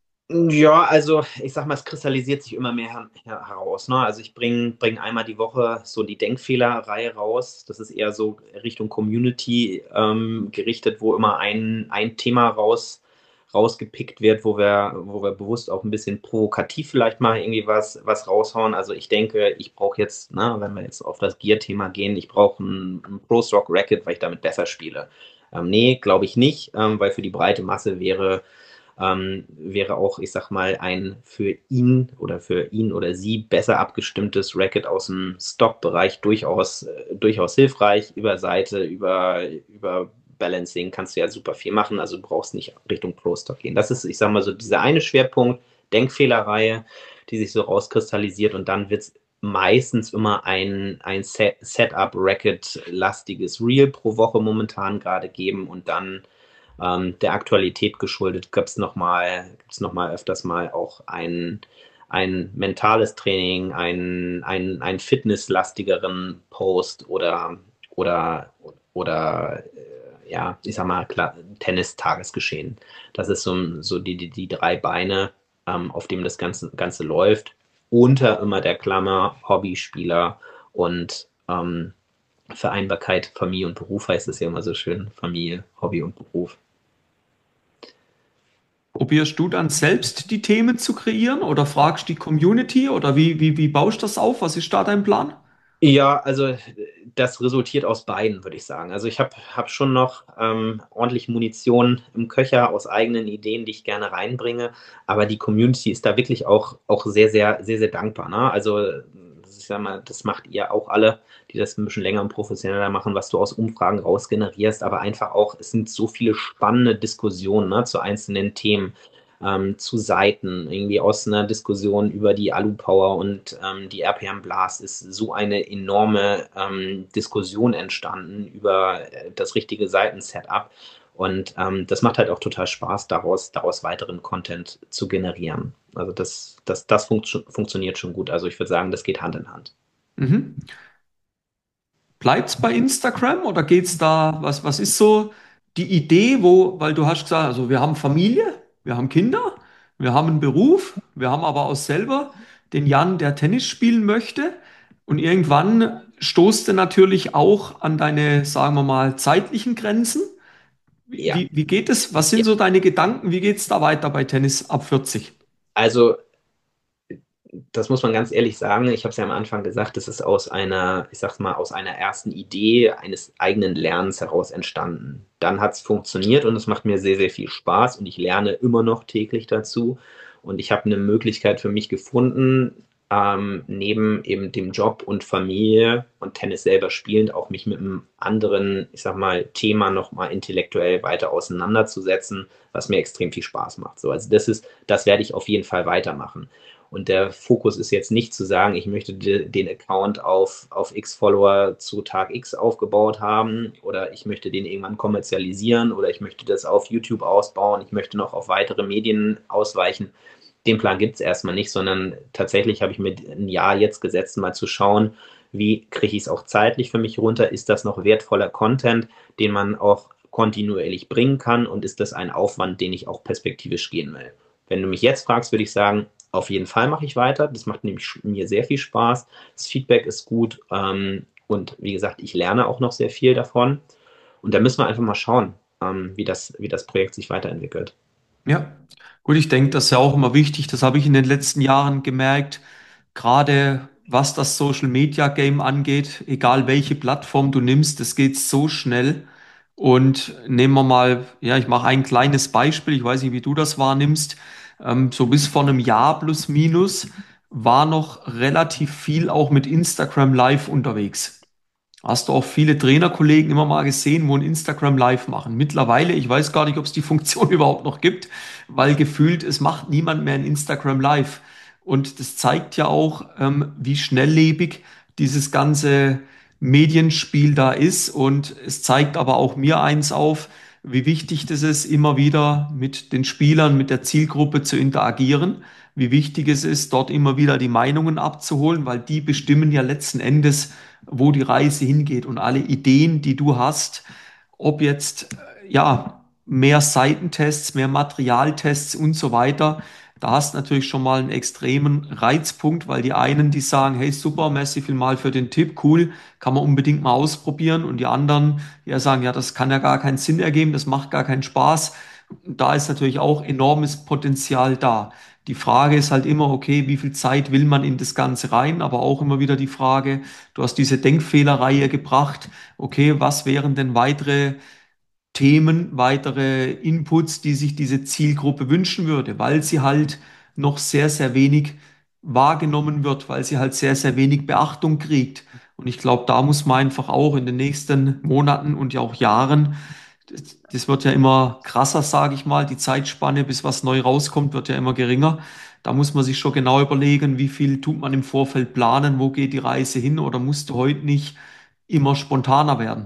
Ja, also ich sag mal, es kristallisiert sich immer mehr her her heraus. Ne? Also ich bringe bring einmal die Woche so die Denkfehlerreihe raus. Das ist eher so Richtung Community ähm, gerichtet, wo immer ein, ein Thema raus, rausgepickt wird, wo wir, wo wir bewusst auch ein bisschen provokativ vielleicht mal irgendwie was, was raushauen. Also ich denke, ich brauche jetzt, ne, wenn wir jetzt auf das Gear-Thema gehen, ich brauche ein, ein Pro Stock Racket, weil ich damit besser spiele. Ähm, nee, glaube ich nicht, ähm, weil für die breite Masse wäre ähm, wäre auch, ich sag mal, ein für ihn oder für ihn oder sie besser abgestimmtes Racket aus dem Stock-Bereich durchaus, äh, durchaus hilfreich. Über Seite, über, über Balancing kannst du ja super viel machen, also du brauchst nicht Richtung Pro-Stock gehen. Das ist, ich sag mal, so dieser eine Schwerpunkt, Denkfehlerreihe, die sich so rauskristallisiert und dann wird es meistens immer ein, ein Set, Setup-Racket-lastiges Reel pro Woche momentan gerade geben und dann ähm, der Aktualität geschuldet gibt es nochmal, gibt's noch mal öfters mal auch ein, ein mentales Training, ein, ein, ein fitnesslastigeren Post oder, oder, oder äh, ja, ich sag mal, Tennis-Tagesgeschehen. Das ist so, so die, die, die drei Beine, ähm, auf dem das Ganze, Ganze läuft. Unter immer der Klammer Hobbyspieler und ähm, Vereinbarkeit, Familie und Beruf heißt es ja immer so schön. Familie, Hobby und Beruf. Probierst du dann selbst die Themen zu kreieren oder fragst die Community oder wie, wie, wie baust du das auf? Was ist da dein Plan? Ja, also das resultiert aus beiden, würde ich sagen. Also ich habe hab schon noch ähm, ordentlich Munition im Köcher aus eigenen Ideen, die ich gerne reinbringe. Aber die Community ist da wirklich auch, auch sehr, sehr, sehr, sehr dankbar. Ne? Also ich sag mal, das macht ihr auch alle, die das ein bisschen länger und professioneller machen, was du aus Umfragen rausgenerierst. Aber einfach auch, es sind so viele spannende Diskussionen, ne, zu einzelnen Themen, ähm, zu Seiten, irgendwie aus einer Diskussion über die Alu-Power und ähm, die R P M Blast ist so eine enorme ähm, Diskussion entstanden über äh, das richtige Seitensetup. Und ähm, das macht halt auch total Spaß, daraus, daraus weiteren Content zu generieren. Also das, das, das funkt, funktioniert schon gut. Also ich würde sagen, das geht Hand in Hand. Mhm. Bleibt's bei Instagram oder geht's da, was, was ist so die Idee, wo, weil du hast gesagt, also wir haben Familie, wir haben Kinder, wir haben einen Beruf, wir haben aber auch selber den Jan, der Tennis spielen möchte. Und irgendwann stoßt du natürlich auch an deine, sagen wir mal, zeitlichen Grenzen. Wie, Ja, wie, wie geht es? Was sind ja. so deine Gedanken? Wie geht's da weiter bei Tennis ab vierzig? Also das muss man ganz ehrlich sagen. Ich habe es ja am Anfang gesagt, das ist aus einer, ich sag's mal, aus einer ersten Idee eines eigenen Lernens heraus entstanden. Dann hat es funktioniert und es macht mir sehr, sehr viel Spaß und ich lerne immer noch täglich dazu. Und ich habe eine Möglichkeit für mich gefunden, ähm, neben eben dem Job und Familie und Tennis selber spielend, auch mich mit einem anderen, ich sag mal, Thema nochmal intellektuell weiter auseinanderzusetzen, was mir extrem viel Spaß macht. So, also das ist, das werde ich auf jeden Fall weitermachen. Und der Fokus ist jetzt nicht zu sagen, ich möchte den Account auf, auf X Follower zu Tag X aufgebaut haben oder ich möchte den irgendwann kommerzialisieren oder ich möchte das auf YouTube ausbauen, ich möchte noch auf weitere Medien ausweichen. Den Plan gibt es erstmal nicht, sondern tatsächlich habe ich mir ein Jahr jetzt gesetzt, mal zu schauen, wie kriege ich es auch zeitlich für mich runter? Ist das noch wertvoller Content, den man auch kontinuierlich bringen kann und ist das ein Aufwand, den ich auch perspektivisch gehen will? Wenn du mich jetzt fragst, würde ich sagen, auf jeden Fall mache ich weiter. Das macht nämlich mir sehr viel Spaß. Das Feedback ist gut. Ähm, und wie gesagt, ich lerne auch noch sehr viel davon. Und da müssen wir einfach mal schauen, ähm, wie das, wie das Projekt sich weiterentwickelt. Ja, gut, ich denke, das ist ja auch immer wichtig. Das habe ich in den letzten Jahren gemerkt, gerade was das Social Media Game angeht, egal welche Plattform du nimmst, es geht so schnell. Und nehmen wir mal, ja, ich mache ein kleines Beispiel, ich weiß nicht, wie du das wahrnimmst. Ähm, so bis vor einem Jahr plus minus war noch relativ viel auch mit Instagram Live unterwegs. Hast du auch viele Trainerkollegen immer mal gesehen, wo ein Instagram Live machen. Mittlerweile, ich weiß gar nicht, ob es die Funktion überhaupt noch gibt, weil gefühlt, es macht niemand mehr ein Instagram Live. Und das zeigt ja auch, ähm, wie schnelllebig dieses ganze Medienspiel da ist. Und es zeigt aber auch mir eins auf, wie wichtig das ist, immer wieder mit den Spielern, mit der Zielgruppe zu interagieren. Wie wichtig es ist, dort immer wieder die Meinungen abzuholen, weil die bestimmen ja letzten Endes, wo die Reise hingeht, und alle Ideen, die du hast, ob jetzt äh, ja mehr Seitentests, mehr Materialtests und so weiter, da hast du natürlich schon mal einen extremen Reizpunkt, weil die einen, die sagen, hey super, merci vielmal für den Tipp, cool, kann man unbedingt mal ausprobieren, und die anderen, die ja sagen, ja, das kann ja gar keinen Sinn ergeben, das macht gar keinen Spaß. Da ist natürlich auch enormes Potenzial da. Die Frage ist halt immer, okay, wie viel Zeit will man in das Ganze rein, aber auch immer wieder die Frage, du hast diese Denkfehlerreihe gebracht. Okay, was wären denn weitere Themen, weitere Inputs, die sich diese Zielgruppe wünschen würde, weil sie halt noch sehr, sehr wenig wahrgenommen wird, weil sie halt sehr, sehr wenig Beachtung kriegt. Und ich glaube, da muss man einfach auch in den nächsten Monaten und ja auch Jahren, das, das wird ja immer krasser, sage ich mal, die Zeitspanne, bis was neu rauskommt, wird ja immer geringer. Da muss man sich schon genau überlegen, wie viel tut man im Vorfeld planen, wo geht die Reise hin, oder musst du heute nicht immer spontaner werden?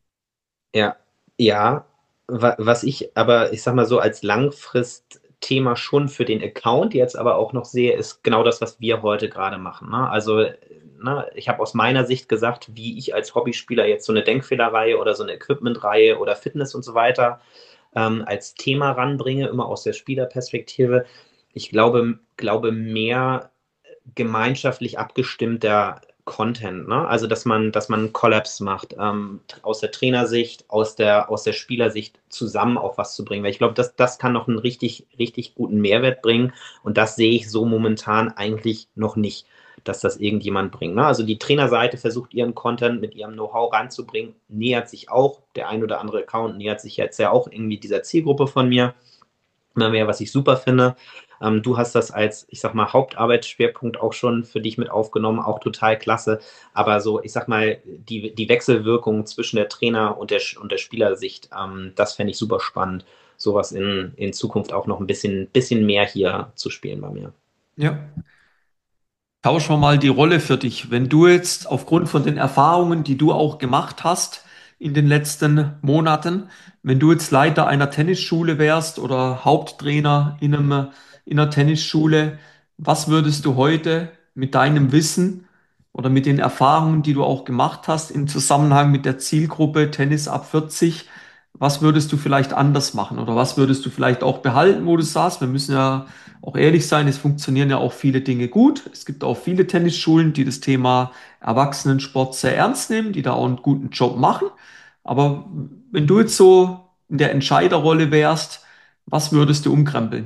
Ja, ja, wa was ich aber, ich sage mal so, als Langfristthema schon für den Account jetzt aber auch noch sehe, ist genau das, was wir heute gerade machen, ne? Also, ne, ich habe aus meiner Sicht gesagt, wie ich als Hobbyspieler jetzt so eine Denkfehlerreihe oder so eine Equipmentreihe oder Fitness und so weiter, ähm, als Thema ranbringe, immer aus der Spielerperspektive. Ich glaube glaube mehr gemeinschaftlich abgestimmter Content, ne? Also dass man, dass man Collabs macht, ähm, aus der Trainersicht, aus der, aus der Spielersicht zusammen auch was zu bringen. Weil ich glaube, das, das kann noch einen richtig, richtig guten Mehrwert bringen. Und das sehe ich so momentan eigentlich noch nicht, dass das irgendjemand bringt. Ne? Also die Trainerseite versucht ihren Content mit ihrem Know-how ranzubringen, nähert sich auch, der ein oder andere Account nähert sich jetzt ja auch irgendwie dieser Zielgruppe von mir immer mehr, was ich super finde. Ähm, du hast das als, ich sag mal, Hauptarbeitsschwerpunkt auch schon für dich mit aufgenommen, auch total klasse. Aber so, ich sag mal, die, die Wechselwirkung zwischen der Trainer- und der, und der Spielersicht, ähm, das fände ich super spannend, sowas in, in Zukunft auch noch ein bisschen, bisschen mehr hier zu spielen bei mir. Ja. Tauschen wir mal die Rolle für dich. Wenn du jetzt aufgrund von den Erfahrungen, die du auch gemacht hast in den letzten Monaten, wenn du jetzt Leiter einer Tennisschule wärst oder Haupttrainer in einem, in einer Tennisschule, was würdest du heute mit deinem Wissen oder mit den Erfahrungen, die du auch gemacht hast im Zusammenhang mit der Zielgruppe Tennis ab vierzig, was würdest du vielleicht anders machen oder was würdest du vielleicht auch behalten, wo du sagst? Wir müssen ja auch ehrlich sein, es funktionieren ja auch viele Dinge gut. Es gibt auch viele Tennisschulen, die das Thema Erwachsenensport sehr ernst nehmen, die da auch einen guten Job machen. Aber wenn du jetzt so in der Entscheiderrolle wärst, was würdest du umkrempeln?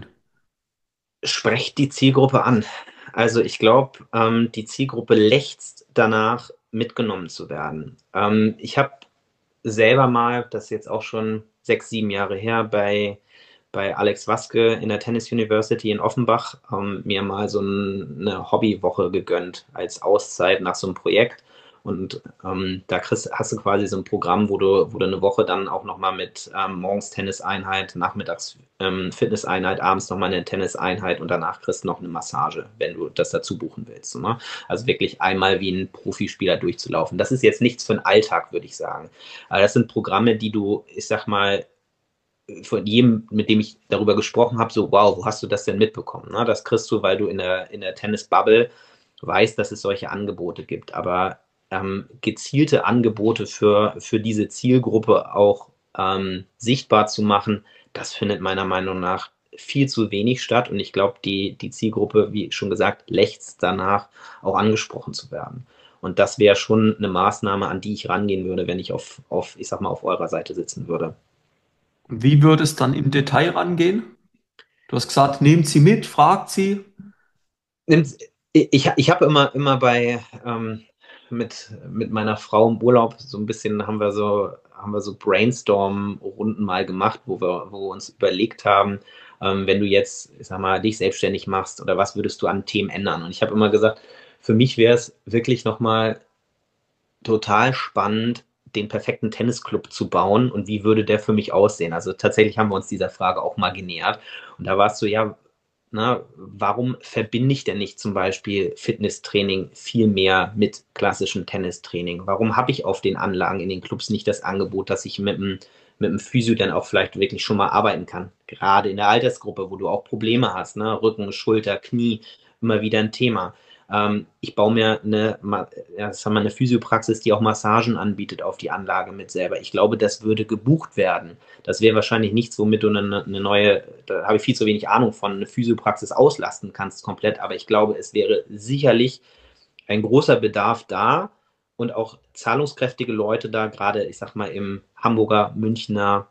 Sprecht die Zielgruppe an. Also ich glaube, ähm, die Zielgruppe lechzt danach, mitgenommen zu werden. Ähm, ich habe selber mal, das ist jetzt auch schon sechs, sieben Jahre her, bei, bei Alex Waske in der Tennis University in Offenbach ähm, mir mal so ein, eine Hobbywoche gegönnt als Auszeit nach so einem Projekt. Und ähm, da kriegst, hast du quasi so ein Programm, wo du, wo du eine Woche dann auch nochmal mit ähm, morgens Tenniseinheit, nachmittags ähm, Fitnesseinheit, abends nochmal eine Tenniseinheit und danach kriegst du noch eine Massage, wenn du das dazu buchen willst. Ne? Also wirklich einmal wie ein Profispieler durchzulaufen. Das ist jetzt nichts für den Alltag, würde ich sagen. Aber das sind Programme, die du, ich sag mal, von jedem, mit dem ich darüber gesprochen habe, so, wow, wo hast du das denn mitbekommen? Ne? Das kriegst du, weil du in der, in der Tennis-Bubble weißt, dass es solche Angebote gibt. Aber ähm, gezielte Angebote für, für diese Zielgruppe auch ähm, sichtbar zu machen, das findet meiner Meinung nach viel zu wenig statt. Und ich glaube, die, die Zielgruppe, wie schon gesagt, lechzt danach, auch angesprochen zu werden. Und das wäre schon eine Maßnahme, an die ich rangehen würde, wenn ich auf, auf, ich sag mal, auf eurer Seite sitzen würde. Und wie würde es dann im Detail rangehen? Du hast gesagt, nehmt sie mit, fragt sie. Nimm's- Ich, ich habe immer, immer bei ähm, mit, mit meiner Frau im Urlaub so ein bisschen haben wir so, haben wir so Brainstorm-Runden mal gemacht, wo wir, wo wir uns überlegt haben, ähm, wenn du jetzt, ich sag mal, dich selbstständig machst oder was würdest du an Themen ändern? Und ich habe immer gesagt, für mich wäre es wirklich nochmal total spannend, den perfekten Tennisclub zu bauen und wie würde der für mich aussehen? Also tatsächlich haben wir uns dieser Frage auch mal genähert. Und da warst du ja, na, warum verbinde ich denn nicht zum Beispiel Fitnesstraining viel mehr mit klassischem Tennistraining? Warum habe ich auf den Anlagen in den Clubs nicht das Angebot, dass ich mit dem, mit dem Physio dann auch vielleicht wirklich schon mal arbeiten kann? Gerade in der Altersgruppe, wo du auch Probleme hast, ne? Rücken, Schulter, Knie, immer wieder ein Thema. Ähm, ich baue mir eine, ja, sagen wir, eine Physiopraxis, die auch Massagen anbietet auf die Anlage mit selber. Ich glaube, das würde gebucht werden. Das wäre wahrscheinlich nichts, womit du eine, eine neue, da habe ich viel zu wenig Ahnung von, eine Physiopraxis auslasten kannst komplett. Aber ich glaube, es wäre sicherlich ein großer Bedarf da und auch zahlungskräftige Leute da, gerade, ich sag mal, im Hamburger, Münchner,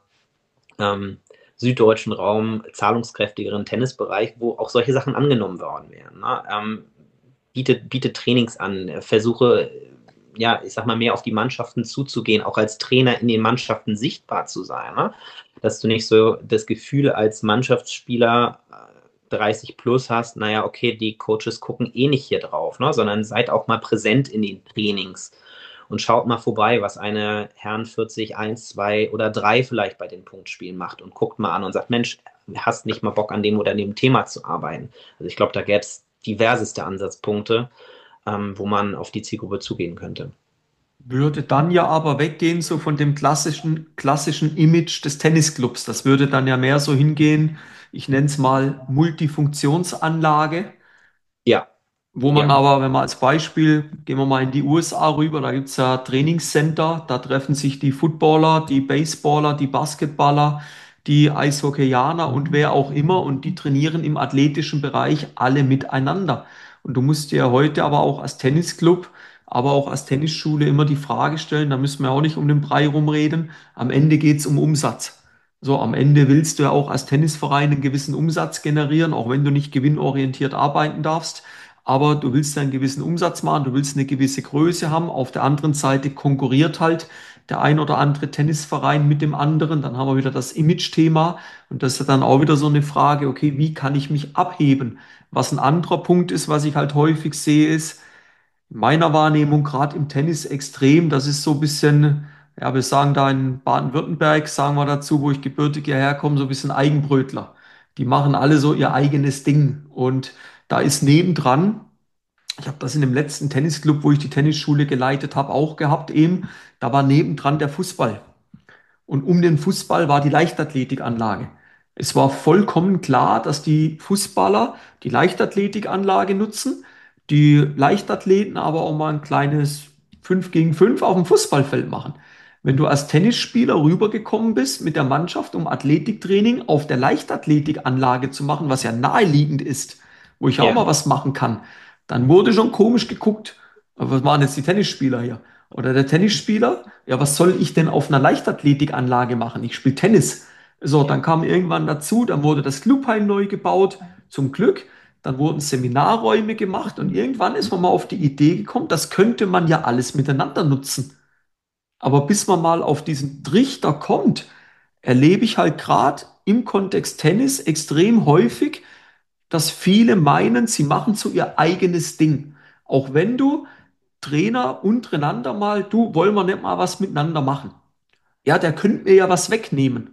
ähm, süddeutschen Raum, zahlungskräftigeren Tennisbereich, wo auch solche Sachen angenommen worden wären. Ne? Ähm, bietet, bietet Trainings an, versuche, ja, ich sag mal, mehr auf die Mannschaften zuzugehen, auch als Trainer in den Mannschaften sichtbar zu sein. Ne? Dass du nicht so das Gefühl als Mannschaftsspieler dreißig plus hast, naja, okay, die Coaches gucken eh nicht hier drauf, ne? Sondern seid auch mal präsent in den Trainings und schaut mal vorbei, was eine Herren vierzig, eins, zwei oder drei vielleicht bei den Punktspielen macht und guckt mal an und sagt, Mensch, hast nicht mal Bock an dem oder dem Thema zu arbeiten. Also ich glaube, da gäbe es diverseste Ansatzpunkte, ähm, wo man auf die Zielgruppe zugehen könnte. Würde dann ja aber weggehen so von dem klassischen, klassischen Image des Tennisclubs. Das würde dann ja mehr so hingehen, ich nenne es mal Multifunktionsanlage. Ja, Wo man ja. aber, wenn wir als Beispiel, gehen wir mal in die U S A rüber, da gibt es ja Trainingscenter, da treffen sich die Footballer, die Baseballer, die Basketballer, die Eishockeyaner und wer auch immer und die trainieren im athletischen Bereich alle miteinander. Und du musst dir ja heute aber auch als Tennisclub, aber auch als Tennisschule immer die Frage stellen, da müssen wir auch nicht um den Brei rumreden, am Ende geht es um Umsatz. So, am Ende willst du ja auch als Tennisverein einen gewissen Umsatz generieren, auch wenn du nicht gewinnorientiert arbeiten darfst. Aber du willst einen gewissen Umsatz machen, du willst eine gewisse Größe haben. Auf der anderen Seite konkurriert halt der ein oder andere Tennisverein mit dem anderen. Dann haben wir wieder das Image-Thema. Und das ist ja dann auch wieder so eine Frage, okay, wie kann ich mich abheben? Was ein anderer Punkt ist, was ich halt häufig sehe, ist, in meiner Wahrnehmung, gerade im Tennis extrem, das ist so ein bisschen, ja, wir sagen da in Baden-Württemberg, sagen wir dazu, wo ich gebürtig hierher komme, so ein bisschen Eigenbrötler. Die machen alle so ihr eigenes Ding. Und da ist nebendran, ich habe das in dem letzten Tennisclub, wo ich die Tennisschule geleitet habe, auch gehabt eben, da war nebendran der Fußball. Und um den Fußball war die Leichtathletikanlage. Es war vollkommen klar, dass die Fußballer die Leichtathletikanlage nutzen, die Leichtathleten aber auch mal ein kleines fünf gegen fünf auf dem Fußballfeld machen. Wenn du als Tennisspieler rübergekommen bist mit der Mannschaft, um Athletiktraining auf der Leichtathletikanlage zu machen, was ja naheliegend ist, wo ich auch Ja, mal was machen kann, dann wurde schon komisch geguckt. Was waren jetzt die Tennisspieler hier? Oder der Tennisspieler? Ja, was soll ich denn auf einer Leichtathletikanlage machen? Ich spiele Tennis. So, dann kam irgendwann dazu, dann wurde das Clubheim neu gebaut, zum Glück. Dann wurden Seminarräume gemacht und irgendwann ist man mal auf die Idee gekommen, das könnte man ja alles miteinander nutzen. Aber bis man mal auf diesen Trichter kommt, erlebe ich halt gerade im Kontext Tennis extrem häufig, dass viele meinen, sie machen so ihr eigenes Ding. Auch wenn du Trainer untereinander mal, du, wollen wir nicht mal was miteinander machen? Ja, der könnte mir ja was wegnehmen.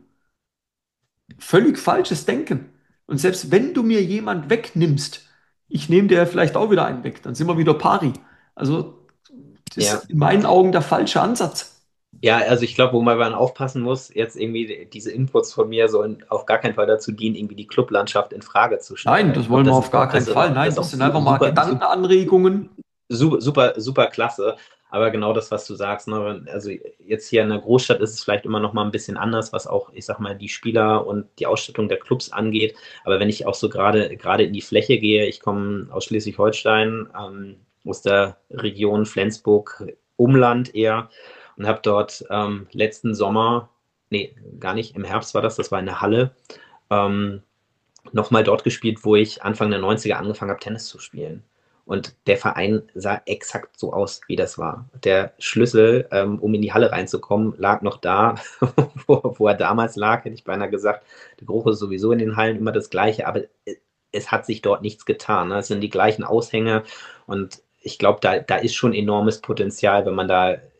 Völlig falsches Denken. Und selbst wenn du mir jemand wegnimmst, ich nehme dir ja vielleicht auch wieder einen weg, dann sind wir wieder pari. Also, das ja. ist in meinen Augen der falsche Ansatz. Ja, also ich glaube, wo man aufpassen muss, jetzt irgendwie diese Inputs von mir sollen auf gar keinen Fall dazu dienen, irgendwie die Clublandschaft in Frage zu Nein, stellen. das Ich glaube, wollen wir das auf ist gar auch, keinen das ist Fall. auch, das Nein, ist das auch sind einfach mal super, super, Gedankenanregungen. super, super, super klasse. Aber genau das, was du sagst, ne? Also jetzt hier in der Großstadt ist es vielleicht immer noch mal ein bisschen anders, was auch, ich sag mal, die Spieler und die Ausstattung der Clubs angeht. Aber wenn ich auch so gerade gerade in die Fläche gehe, ich komme aus Schleswig-Holstein, ähm, aus der Region Flensburg, Umland eher, und habe dort ähm, letzten Sommer, nee, gar nicht, im Herbst war das, das war in der Halle, ähm, nochmal dort gespielt, wo ich Anfang der neunziger angefangen habe, Tennis zu spielen. Und der Verein sah exakt so aus, wie das war. Der Schlüssel, ähm, um in die Halle reinzukommen, lag noch da, wo, wo er damals lag, hätte ich beinahe gesagt. Der Geruch ist sowieso in den Hallen immer das Gleiche, aber es hat sich dort nichts getan. Ne? Es sind die gleichen Aushänge und ich glaube, da, da ist schon enormes Potenzial, wenn man da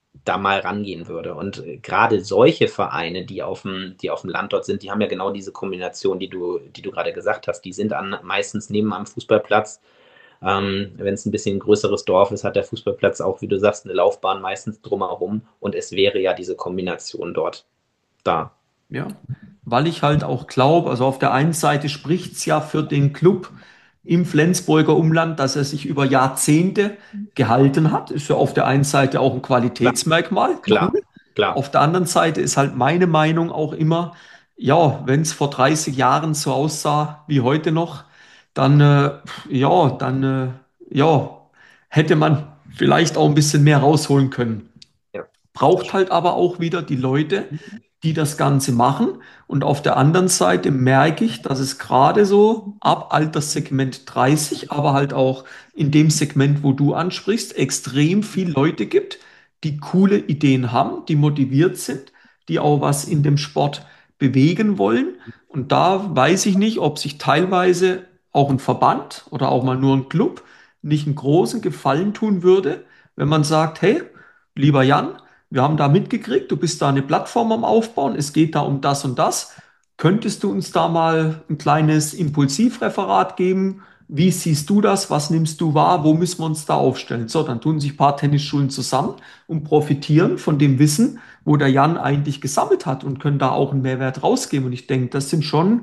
da mal rangehen würde. Und äh, gerade solche Vereine, die auf dem, die auf dem Land dort sind, die haben ja genau diese Kombination, die du, die du gerade gesagt hast. Die sind an, meistens neben am Fußballplatz. Ähm, wenn es ein bisschen ein größeres Dorf ist, hat der Fußballplatz auch, wie du sagst, eine Laufbahn meistens drumherum. Und es wäre ja diese Kombination dort da. Ja, weil ich halt auch glaube, also auf der einen Seite spricht es ja für den Club im Flensburger Umland, dass er sich über Jahrzehnte gehalten hat. Ist ja auf der einen Seite auch ein Klar, Qualitätsmerkmal, klar, cool. klar. Auf der anderen Seite ist halt meine Meinung auch immer, ja, wenn es vor dreißig Jahren so aussah wie heute noch, dann, äh, ja, dann, äh, ja, hätte man vielleicht auch ein bisschen mehr rausholen können. Ja, das Braucht stimmt. halt aber auch wieder die Leute, die das Ganze machen. Und auf der anderen Seite merke ich, dass es gerade so ab Alterssegment dreißig, aber halt auch in dem Segment, wo du ansprichst, extrem viele Leute gibt, die coole Ideen haben, die motiviert sind, die auch was in dem Sport bewegen wollen. Und da weiß ich nicht, ob sich teilweise auch ein Verband oder auch mal nur ein Club nicht einen großen Gefallen tun würde, wenn man sagt, hey, lieber Jan, wir haben da mitgekriegt, du bist da eine Plattform am Aufbauen, es geht da um das und das. Könntest du uns da mal ein kleines Impulsivreferat geben? Wie siehst du das? Was nimmst du wahr? Wo müssen wir uns da aufstellen? So, dann tun sich ein paar Tennisschulen zusammen und profitieren von dem Wissen, wo der Jan eigentlich gesammelt hat und können da auch einen Mehrwert rausgeben. Und ich denke, das sind schon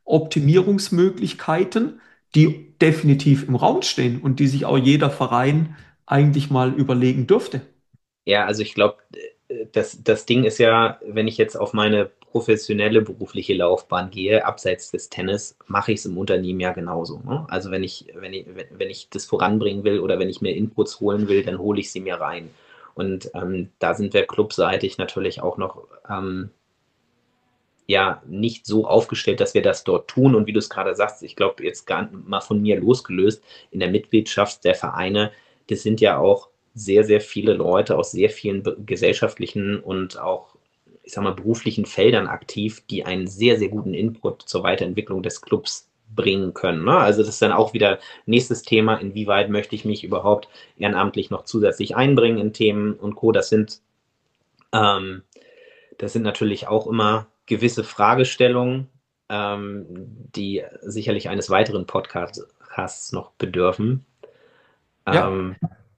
Optimierungsmöglichkeiten, die definitiv im Raum stehen und die sich auch jeder Verein eigentlich mal überlegen dürfte. Ja, also ich glaube, das, das Ding ist ja, wenn ich jetzt auf meine professionelle berufliche Laufbahn gehe, abseits des Tennis, mache ich es im Unternehmen ja genauso. Ne? Also wenn ich, wenn ich, wenn wenn ich das voranbringen will oder wenn ich mir Inputs holen will, dann hole ich sie mir rein. Und ähm, da sind wir clubseitig natürlich auch noch ähm, ja nicht so aufgestellt, dass wir das dort tun. Und wie du es gerade sagst, ich glaube jetzt gar mal von mir losgelöst, in der Mitgliedschaft der Vereine, das sind ja auch sehr, sehr viele Leute aus sehr vielen gesellschaftlichen und auch, ich sag mal, beruflichen Feldern aktiv, die einen sehr, sehr guten Input zur Weiterentwicklung des Clubs bringen können. Ne? Also das ist dann auch wieder nächstes Thema, inwieweit möchte ich mich überhaupt ehrenamtlich noch zusätzlich einbringen in Themen und Co. Das sind ähm, das sind natürlich auch immer gewisse Fragestellungen, ähm, die sicherlich eines weiteren Podcasts noch bedürfen. Ja, Ähm,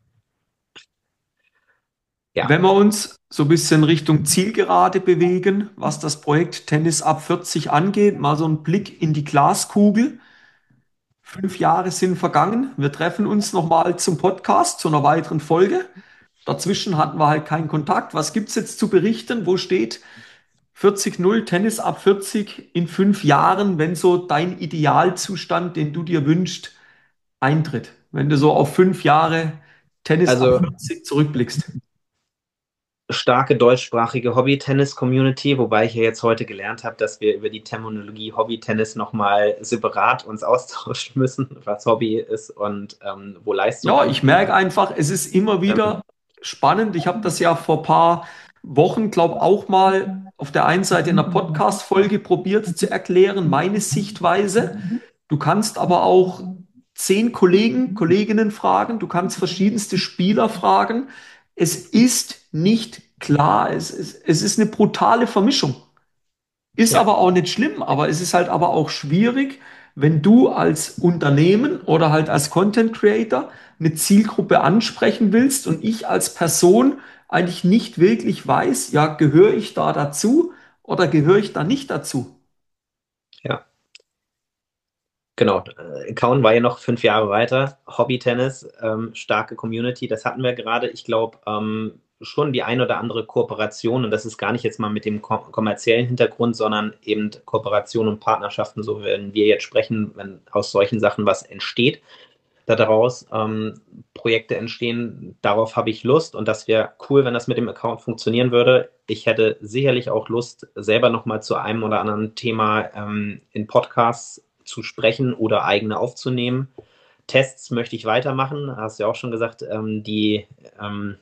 ja, wenn wir uns so ein bisschen Richtung Zielgerade bewegen, was das Projekt Tennis ab vierzig angeht, mal so ein Blick in die Glaskugel. Fünf Jahre sind vergangen. Wir treffen uns nochmal zum Podcast, zu einer weiteren Folge. Dazwischen hatten wir halt keinen Kontakt. Was gibt's jetzt zu berichten? Wo steht vierzig null Tennis ab vierzig in fünf Jahren, wenn so dein Idealzustand, den du dir wünschst, eintritt? Wenn du so auf fünf Jahre Tennis ab also vierzig zurückblickst. starke deutschsprachige Hobby-Tennis-Community, wobei ich ja jetzt heute gelernt habe, dass wir über die Terminologie Hobby-Tennis nochmal separat uns austauschen müssen, was Hobby ist und ähm, wo Leistung Ja, ich merke anfängt. einfach, es ist immer Ähm, wieder spannend. Ich habe das ja vor ein paar Wochen, glaube auch mal auf der einen Seite in einer Podcast-Folge probiert zu erklären, meine Sichtweise. Du kannst aber auch zehn Kollegen, Kolleginnen fragen, du kannst verschiedenste Spieler fragen. Es ist nicht klar, es, es, es ist eine brutale Vermischung. Ist ja, aber auch nicht schlimm, aber es ist halt aber auch schwierig, wenn du als Unternehmen oder halt als Content Creator eine Zielgruppe ansprechen willst und ich als Person eigentlich nicht wirklich weiß, ja, gehöre ich da dazu oder gehöre ich da nicht dazu? ja. Genau, äh, Kaun war ja noch fünf Jahre weiter. Hobby-Tennis, ähm, starke Community, das hatten wir gerade. Ich glaube, ähm, schon die ein oder andere Kooperation, und das ist gar nicht jetzt mal mit dem kom kommerziellen Hintergrund, sondern eben Kooperation und Partnerschaften, so werden wir jetzt sprechen, wenn aus solchen Sachen was entsteht, da daraus ähm, Projekte entstehen, darauf habe ich Lust und das wäre cool, wenn das mit dem Account funktionieren würde. Ich hätte sicherlich auch Lust, selber nochmal zu einem oder anderen Thema ähm, in Podcasts zu sprechen oder eigene aufzunehmen. Tests möchte ich weitermachen, hast du ja auch schon gesagt, ähm, die ähm,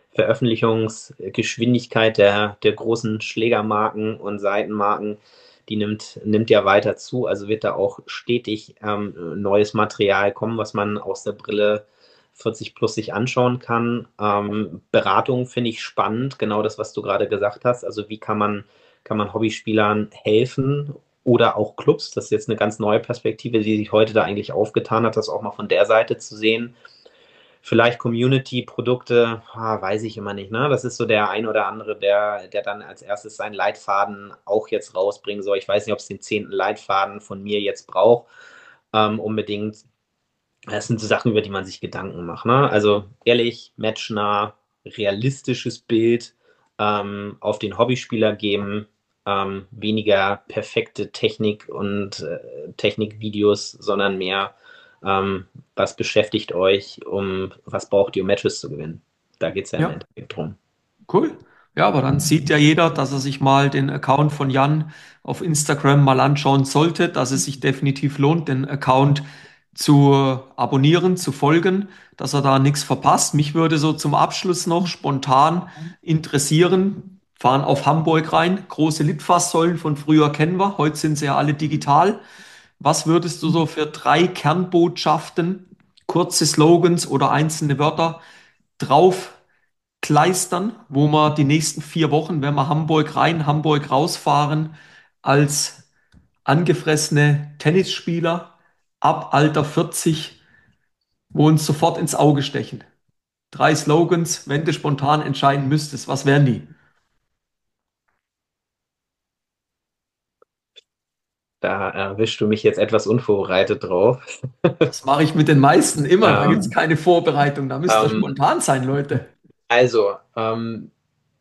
Veröffentlichungsgeschwindigkeit der, der großen Schlägermarken und Seitenmarken, die nimmt, nimmt ja weiter zu. Also wird da auch stetig ähm, neues Material kommen, was man aus der Brille vierzig plus sich anschauen kann. Ähm, Beratung finde ich spannend, genau das, was du gerade gesagt hast. Also wie kann man, kann man Hobbyspielern helfen oder auch Clubs? Das ist jetzt eine ganz neue Perspektive, die sich heute da eigentlich aufgetan hat, das auch mal von der Seite zu sehen. Vielleicht Community-Produkte, ah, weiß ich immer nicht, ne? Das ist so der ein oder andere, der, der dann als erstes seinen Leitfaden auch jetzt rausbringen soll. Ich weiß nicht, ob es den zehnten Leitfaden von mir jetzt braucht, ähm, unbedingt. Das sind so Sachen, über die man sich Gedanken macht, ne? Also ehrlich, matchnah, realistisches Bild ähm, auf den Hobbyspieler geben, ähm, weniger perfekte Technik und äh, Technikvideos, sondern mehr, ähm, was beschäftigt euch, um was braucht ihr, um Matches zu gewinnen. Da geht es ja im Ja, Endeffekt drum. cool. Ja, aber dann sieht ja jeder, dass er sich mal den Account von Jan auf Instagram mal anschauen sollte, dass es sich definitiv lohnt, den Account zu abonnieren, zu folgen, dass er da nichts verpasst. Mich würde so zum Abschluss noch spontan interessieren, fahren auf Hamburg rein, große Litfaßsäulen von früher kennen wir, heute sind sie ja alle digital. Was würdest du so für drei Kernbotschaften, kurze Slogans oder einzelne Wörter drauf kleistern, wo wir die nächsten vier Wochen, wenn wir Hamburg rein, Hamburg rausfahren, als angefressene Tennisspieler ab Alter vierzig, wo uns sofort ins Auge stechen? Drei Slogans, wenn du spontan entscheiden müsstest, was wären die? Da erwischst du mich jetzt etwas unvorbereitet drauf. Das mache ich mit den meisten immer. Da gibt es Ähm, keine Vorbereitung. Da müsst ihr ähm, spontan sein, Leute. also, ähm,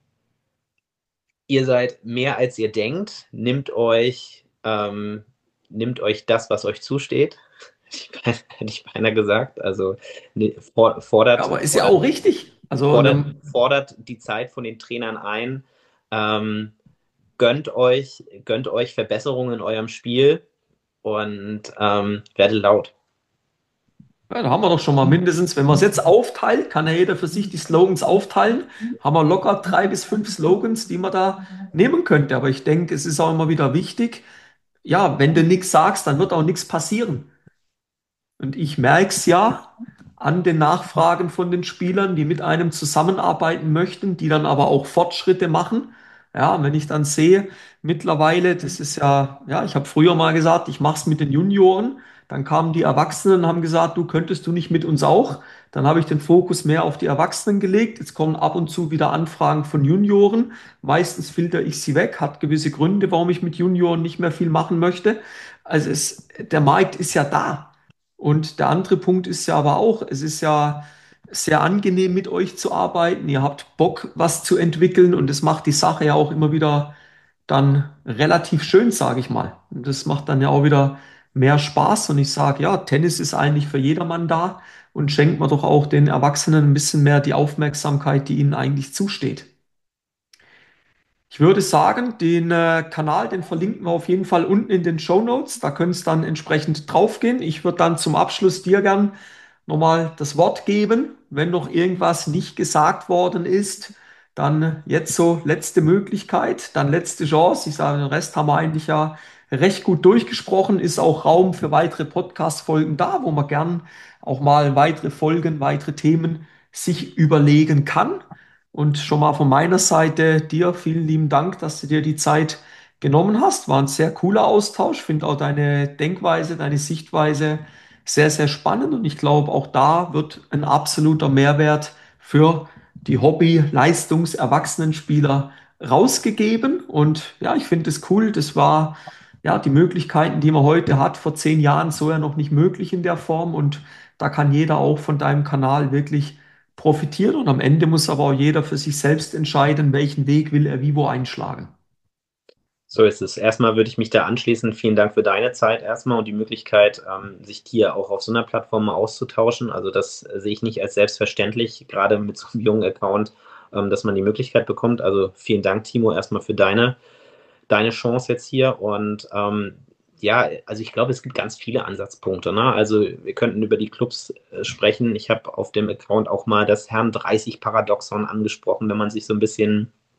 ihr seid mehr als ihr denkt. Nimmt euch, ähm, nimmt euch das, was euch zusteht. Hätte ich beinahe gesagt. Also ne, for- Ja, fordert, aber ist ja fordert, auch richtig. Also, fordert, ähm, fordert die Zeit von den Trainern ein. Ähm, gönnt euch, gönnt euch Verbesserungen in eurem Spiel und ähm, werdet laut. ja, da haben wir doch schon mal mindestens, wenn man es jetzt aufteilt, kann ja jeder für sich die Slogans aufteilen, haben wir locker drei bis fünf Slogans, die man da nehmen könnte. Aber ich denke, es ist auch immer wieder wichtig, ja, wenn du nichts sagst, dann wird auch nichts passieren. Und ich merke es ja an den Nachfragen von den Spielern, die mit einem zusammenarbeiten möchten, die dann aber auch Fortschritte machen. Ja, wenn ich dann sehe, mittlerweile, das ist ja, ja, ich habe früher mal gesagt, ich mache es mit den Junioren. Dann kamen die Erwachsenen und haben gesagt, du könntest du nicht mit uns auch. Dann habe ich den Fokus mehr auf die Erwachsenen gelegt. Jetzt kommen ab und zu wieder Anfragen von Junioren. Meistens filter ich sie weg, hat gewisse Gründe, warum ich mit Junioren nicht mehr viel machen möchte. Also es, der Markt ist ja da. Und der andere Punkt ist ja aber auch, es ist ja sehr angenehm mit euch zu arbeiten. Ihr habt Bock, was zu entwickeln und es macht die Sache ja auch immer wieder dann relativ schön, sage ich mal. Und das macht dann ja auch wieder mehr Spaß. Und ich sage, ja, Tennis ist eigentlich für jedermann da und schenkt man doch auch den Erwachsenen ein bisschen mehr die Aufmerksamkeit, die ihnen eigentlich zusteht. Ich würde sagen, den äh, Kanal, den verlinken wir auf jeden Fall unten in den Show Notes. Da können es dann entsprechend draufgehen. Ich würde dann zum Abschluss dir gern nochmal das Wort geben. Wenn noch irgendwas nicht gesagt worden ist, dann jetzt so letzte Möglichkeit, dann letzte Chance. Ich sage, den Rest haben wir eigentlich ja recht gut durchgesprochen. Ist auch Raum für weitere Podcast-Folgen da, wo man gern auch mal weitere Folgen, weitere Themen sich überlegen kann. Und schon mal von meiner Seite dir vielen lieben Dank, dass du dir die Zeit genommen hast. War ein sehr cooler Austausch. Finde auch deine Denkweise, deine Sichtweise sehr, sehr spannend. Und ich glaube, auch da wird ein absoluter Mehrwert für die Hobby-Leistungs-Erwachsenenspieler rausgegeben. Und ja, ich finde es cool. Das war ja die Möglichkeiten, die man heute hat, vor zehn Jahren so ja noch nicht möglich in der Form. Und da kann jeder auch von deinem Kanal wirklich profitieren und am Ende muss aber auch jeder für sich selbst entscheiden, welchen Weg will er wie wo einschlagen. So ist es. Erstmal würde ich mich da anschließen. Vielen Dank für deine Zeit erstmal und die Möglichkeit, ähm, sich hier auch auf so einer Plattform mal auszutauschen. Also das äh, sehe ich nicht als selbstverständlich, gerade mit so einem jungen Account, ähm, dass man die Möglichkeit bekommt. Also vielen Dank, Timo, erstmal für deine, deine Chance jetzt hier. Und ähm, ja, also ich glaube, es gibt ganz viele Ansatzpunkte. Ne? Also wir könnten über die Clubs äh, sprechen. Ich habe auf dem Account auch mal das Herrn dreißig Paradoxon angesprochen, wenn man sich so ein bisschen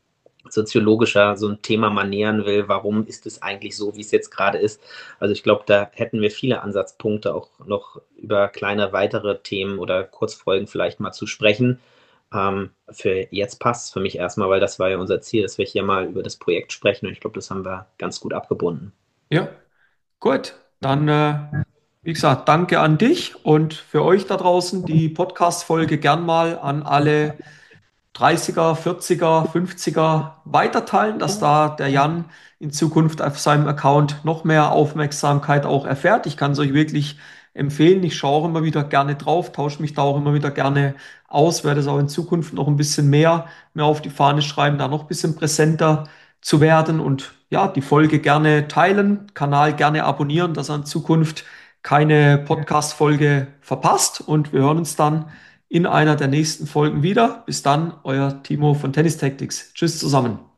soziologischer so ein Thema mal nähern will, warum ist es eigentlich so, wie es jetzt gerade ist. Also ich glaube, da hätten wir viele Ansatzpunkte, auch noch über kleine weitere Themen oder Kurzfolgen vielleicht mal zu sprechen. Ähm, für jetzt passt es für mich erstmal, weil das war ja unser Ziel, dass wir hier mal über das Projekt sprechen und ich glaube, das haben wir ganz gut abgebunden. Ja, gut. Dann, äh, wie gesagt, danke an dich und für euch da draußen die Podcast-Folge gern mal an alle dreißiger, vierziger, fünfziger weiterteilen, dass da der Jan in Zukunft auf seinem Account noch mehr Aufmerksamkeit auch erfährt. Ich kann es euch wirklich empfehlen. Ich schaue auch immer wieder gerne drauf, tausche mich da auch immer wieder gerne aus, werde es auch in Zukunft noch ein bisschen mehr mir auf die Fahne schreiben, da noch ein bisschen präsenter zu werden und ja, die Folge gerne teilen, Kanal gerne abonnieren, dass er in Zukunft keine Podcast-Folge verpasst und wir hören uns dann in einer der nächsten Folgen wieder. Bis dann, euer Timo von Tennis Tactics. Tschüss zusammen.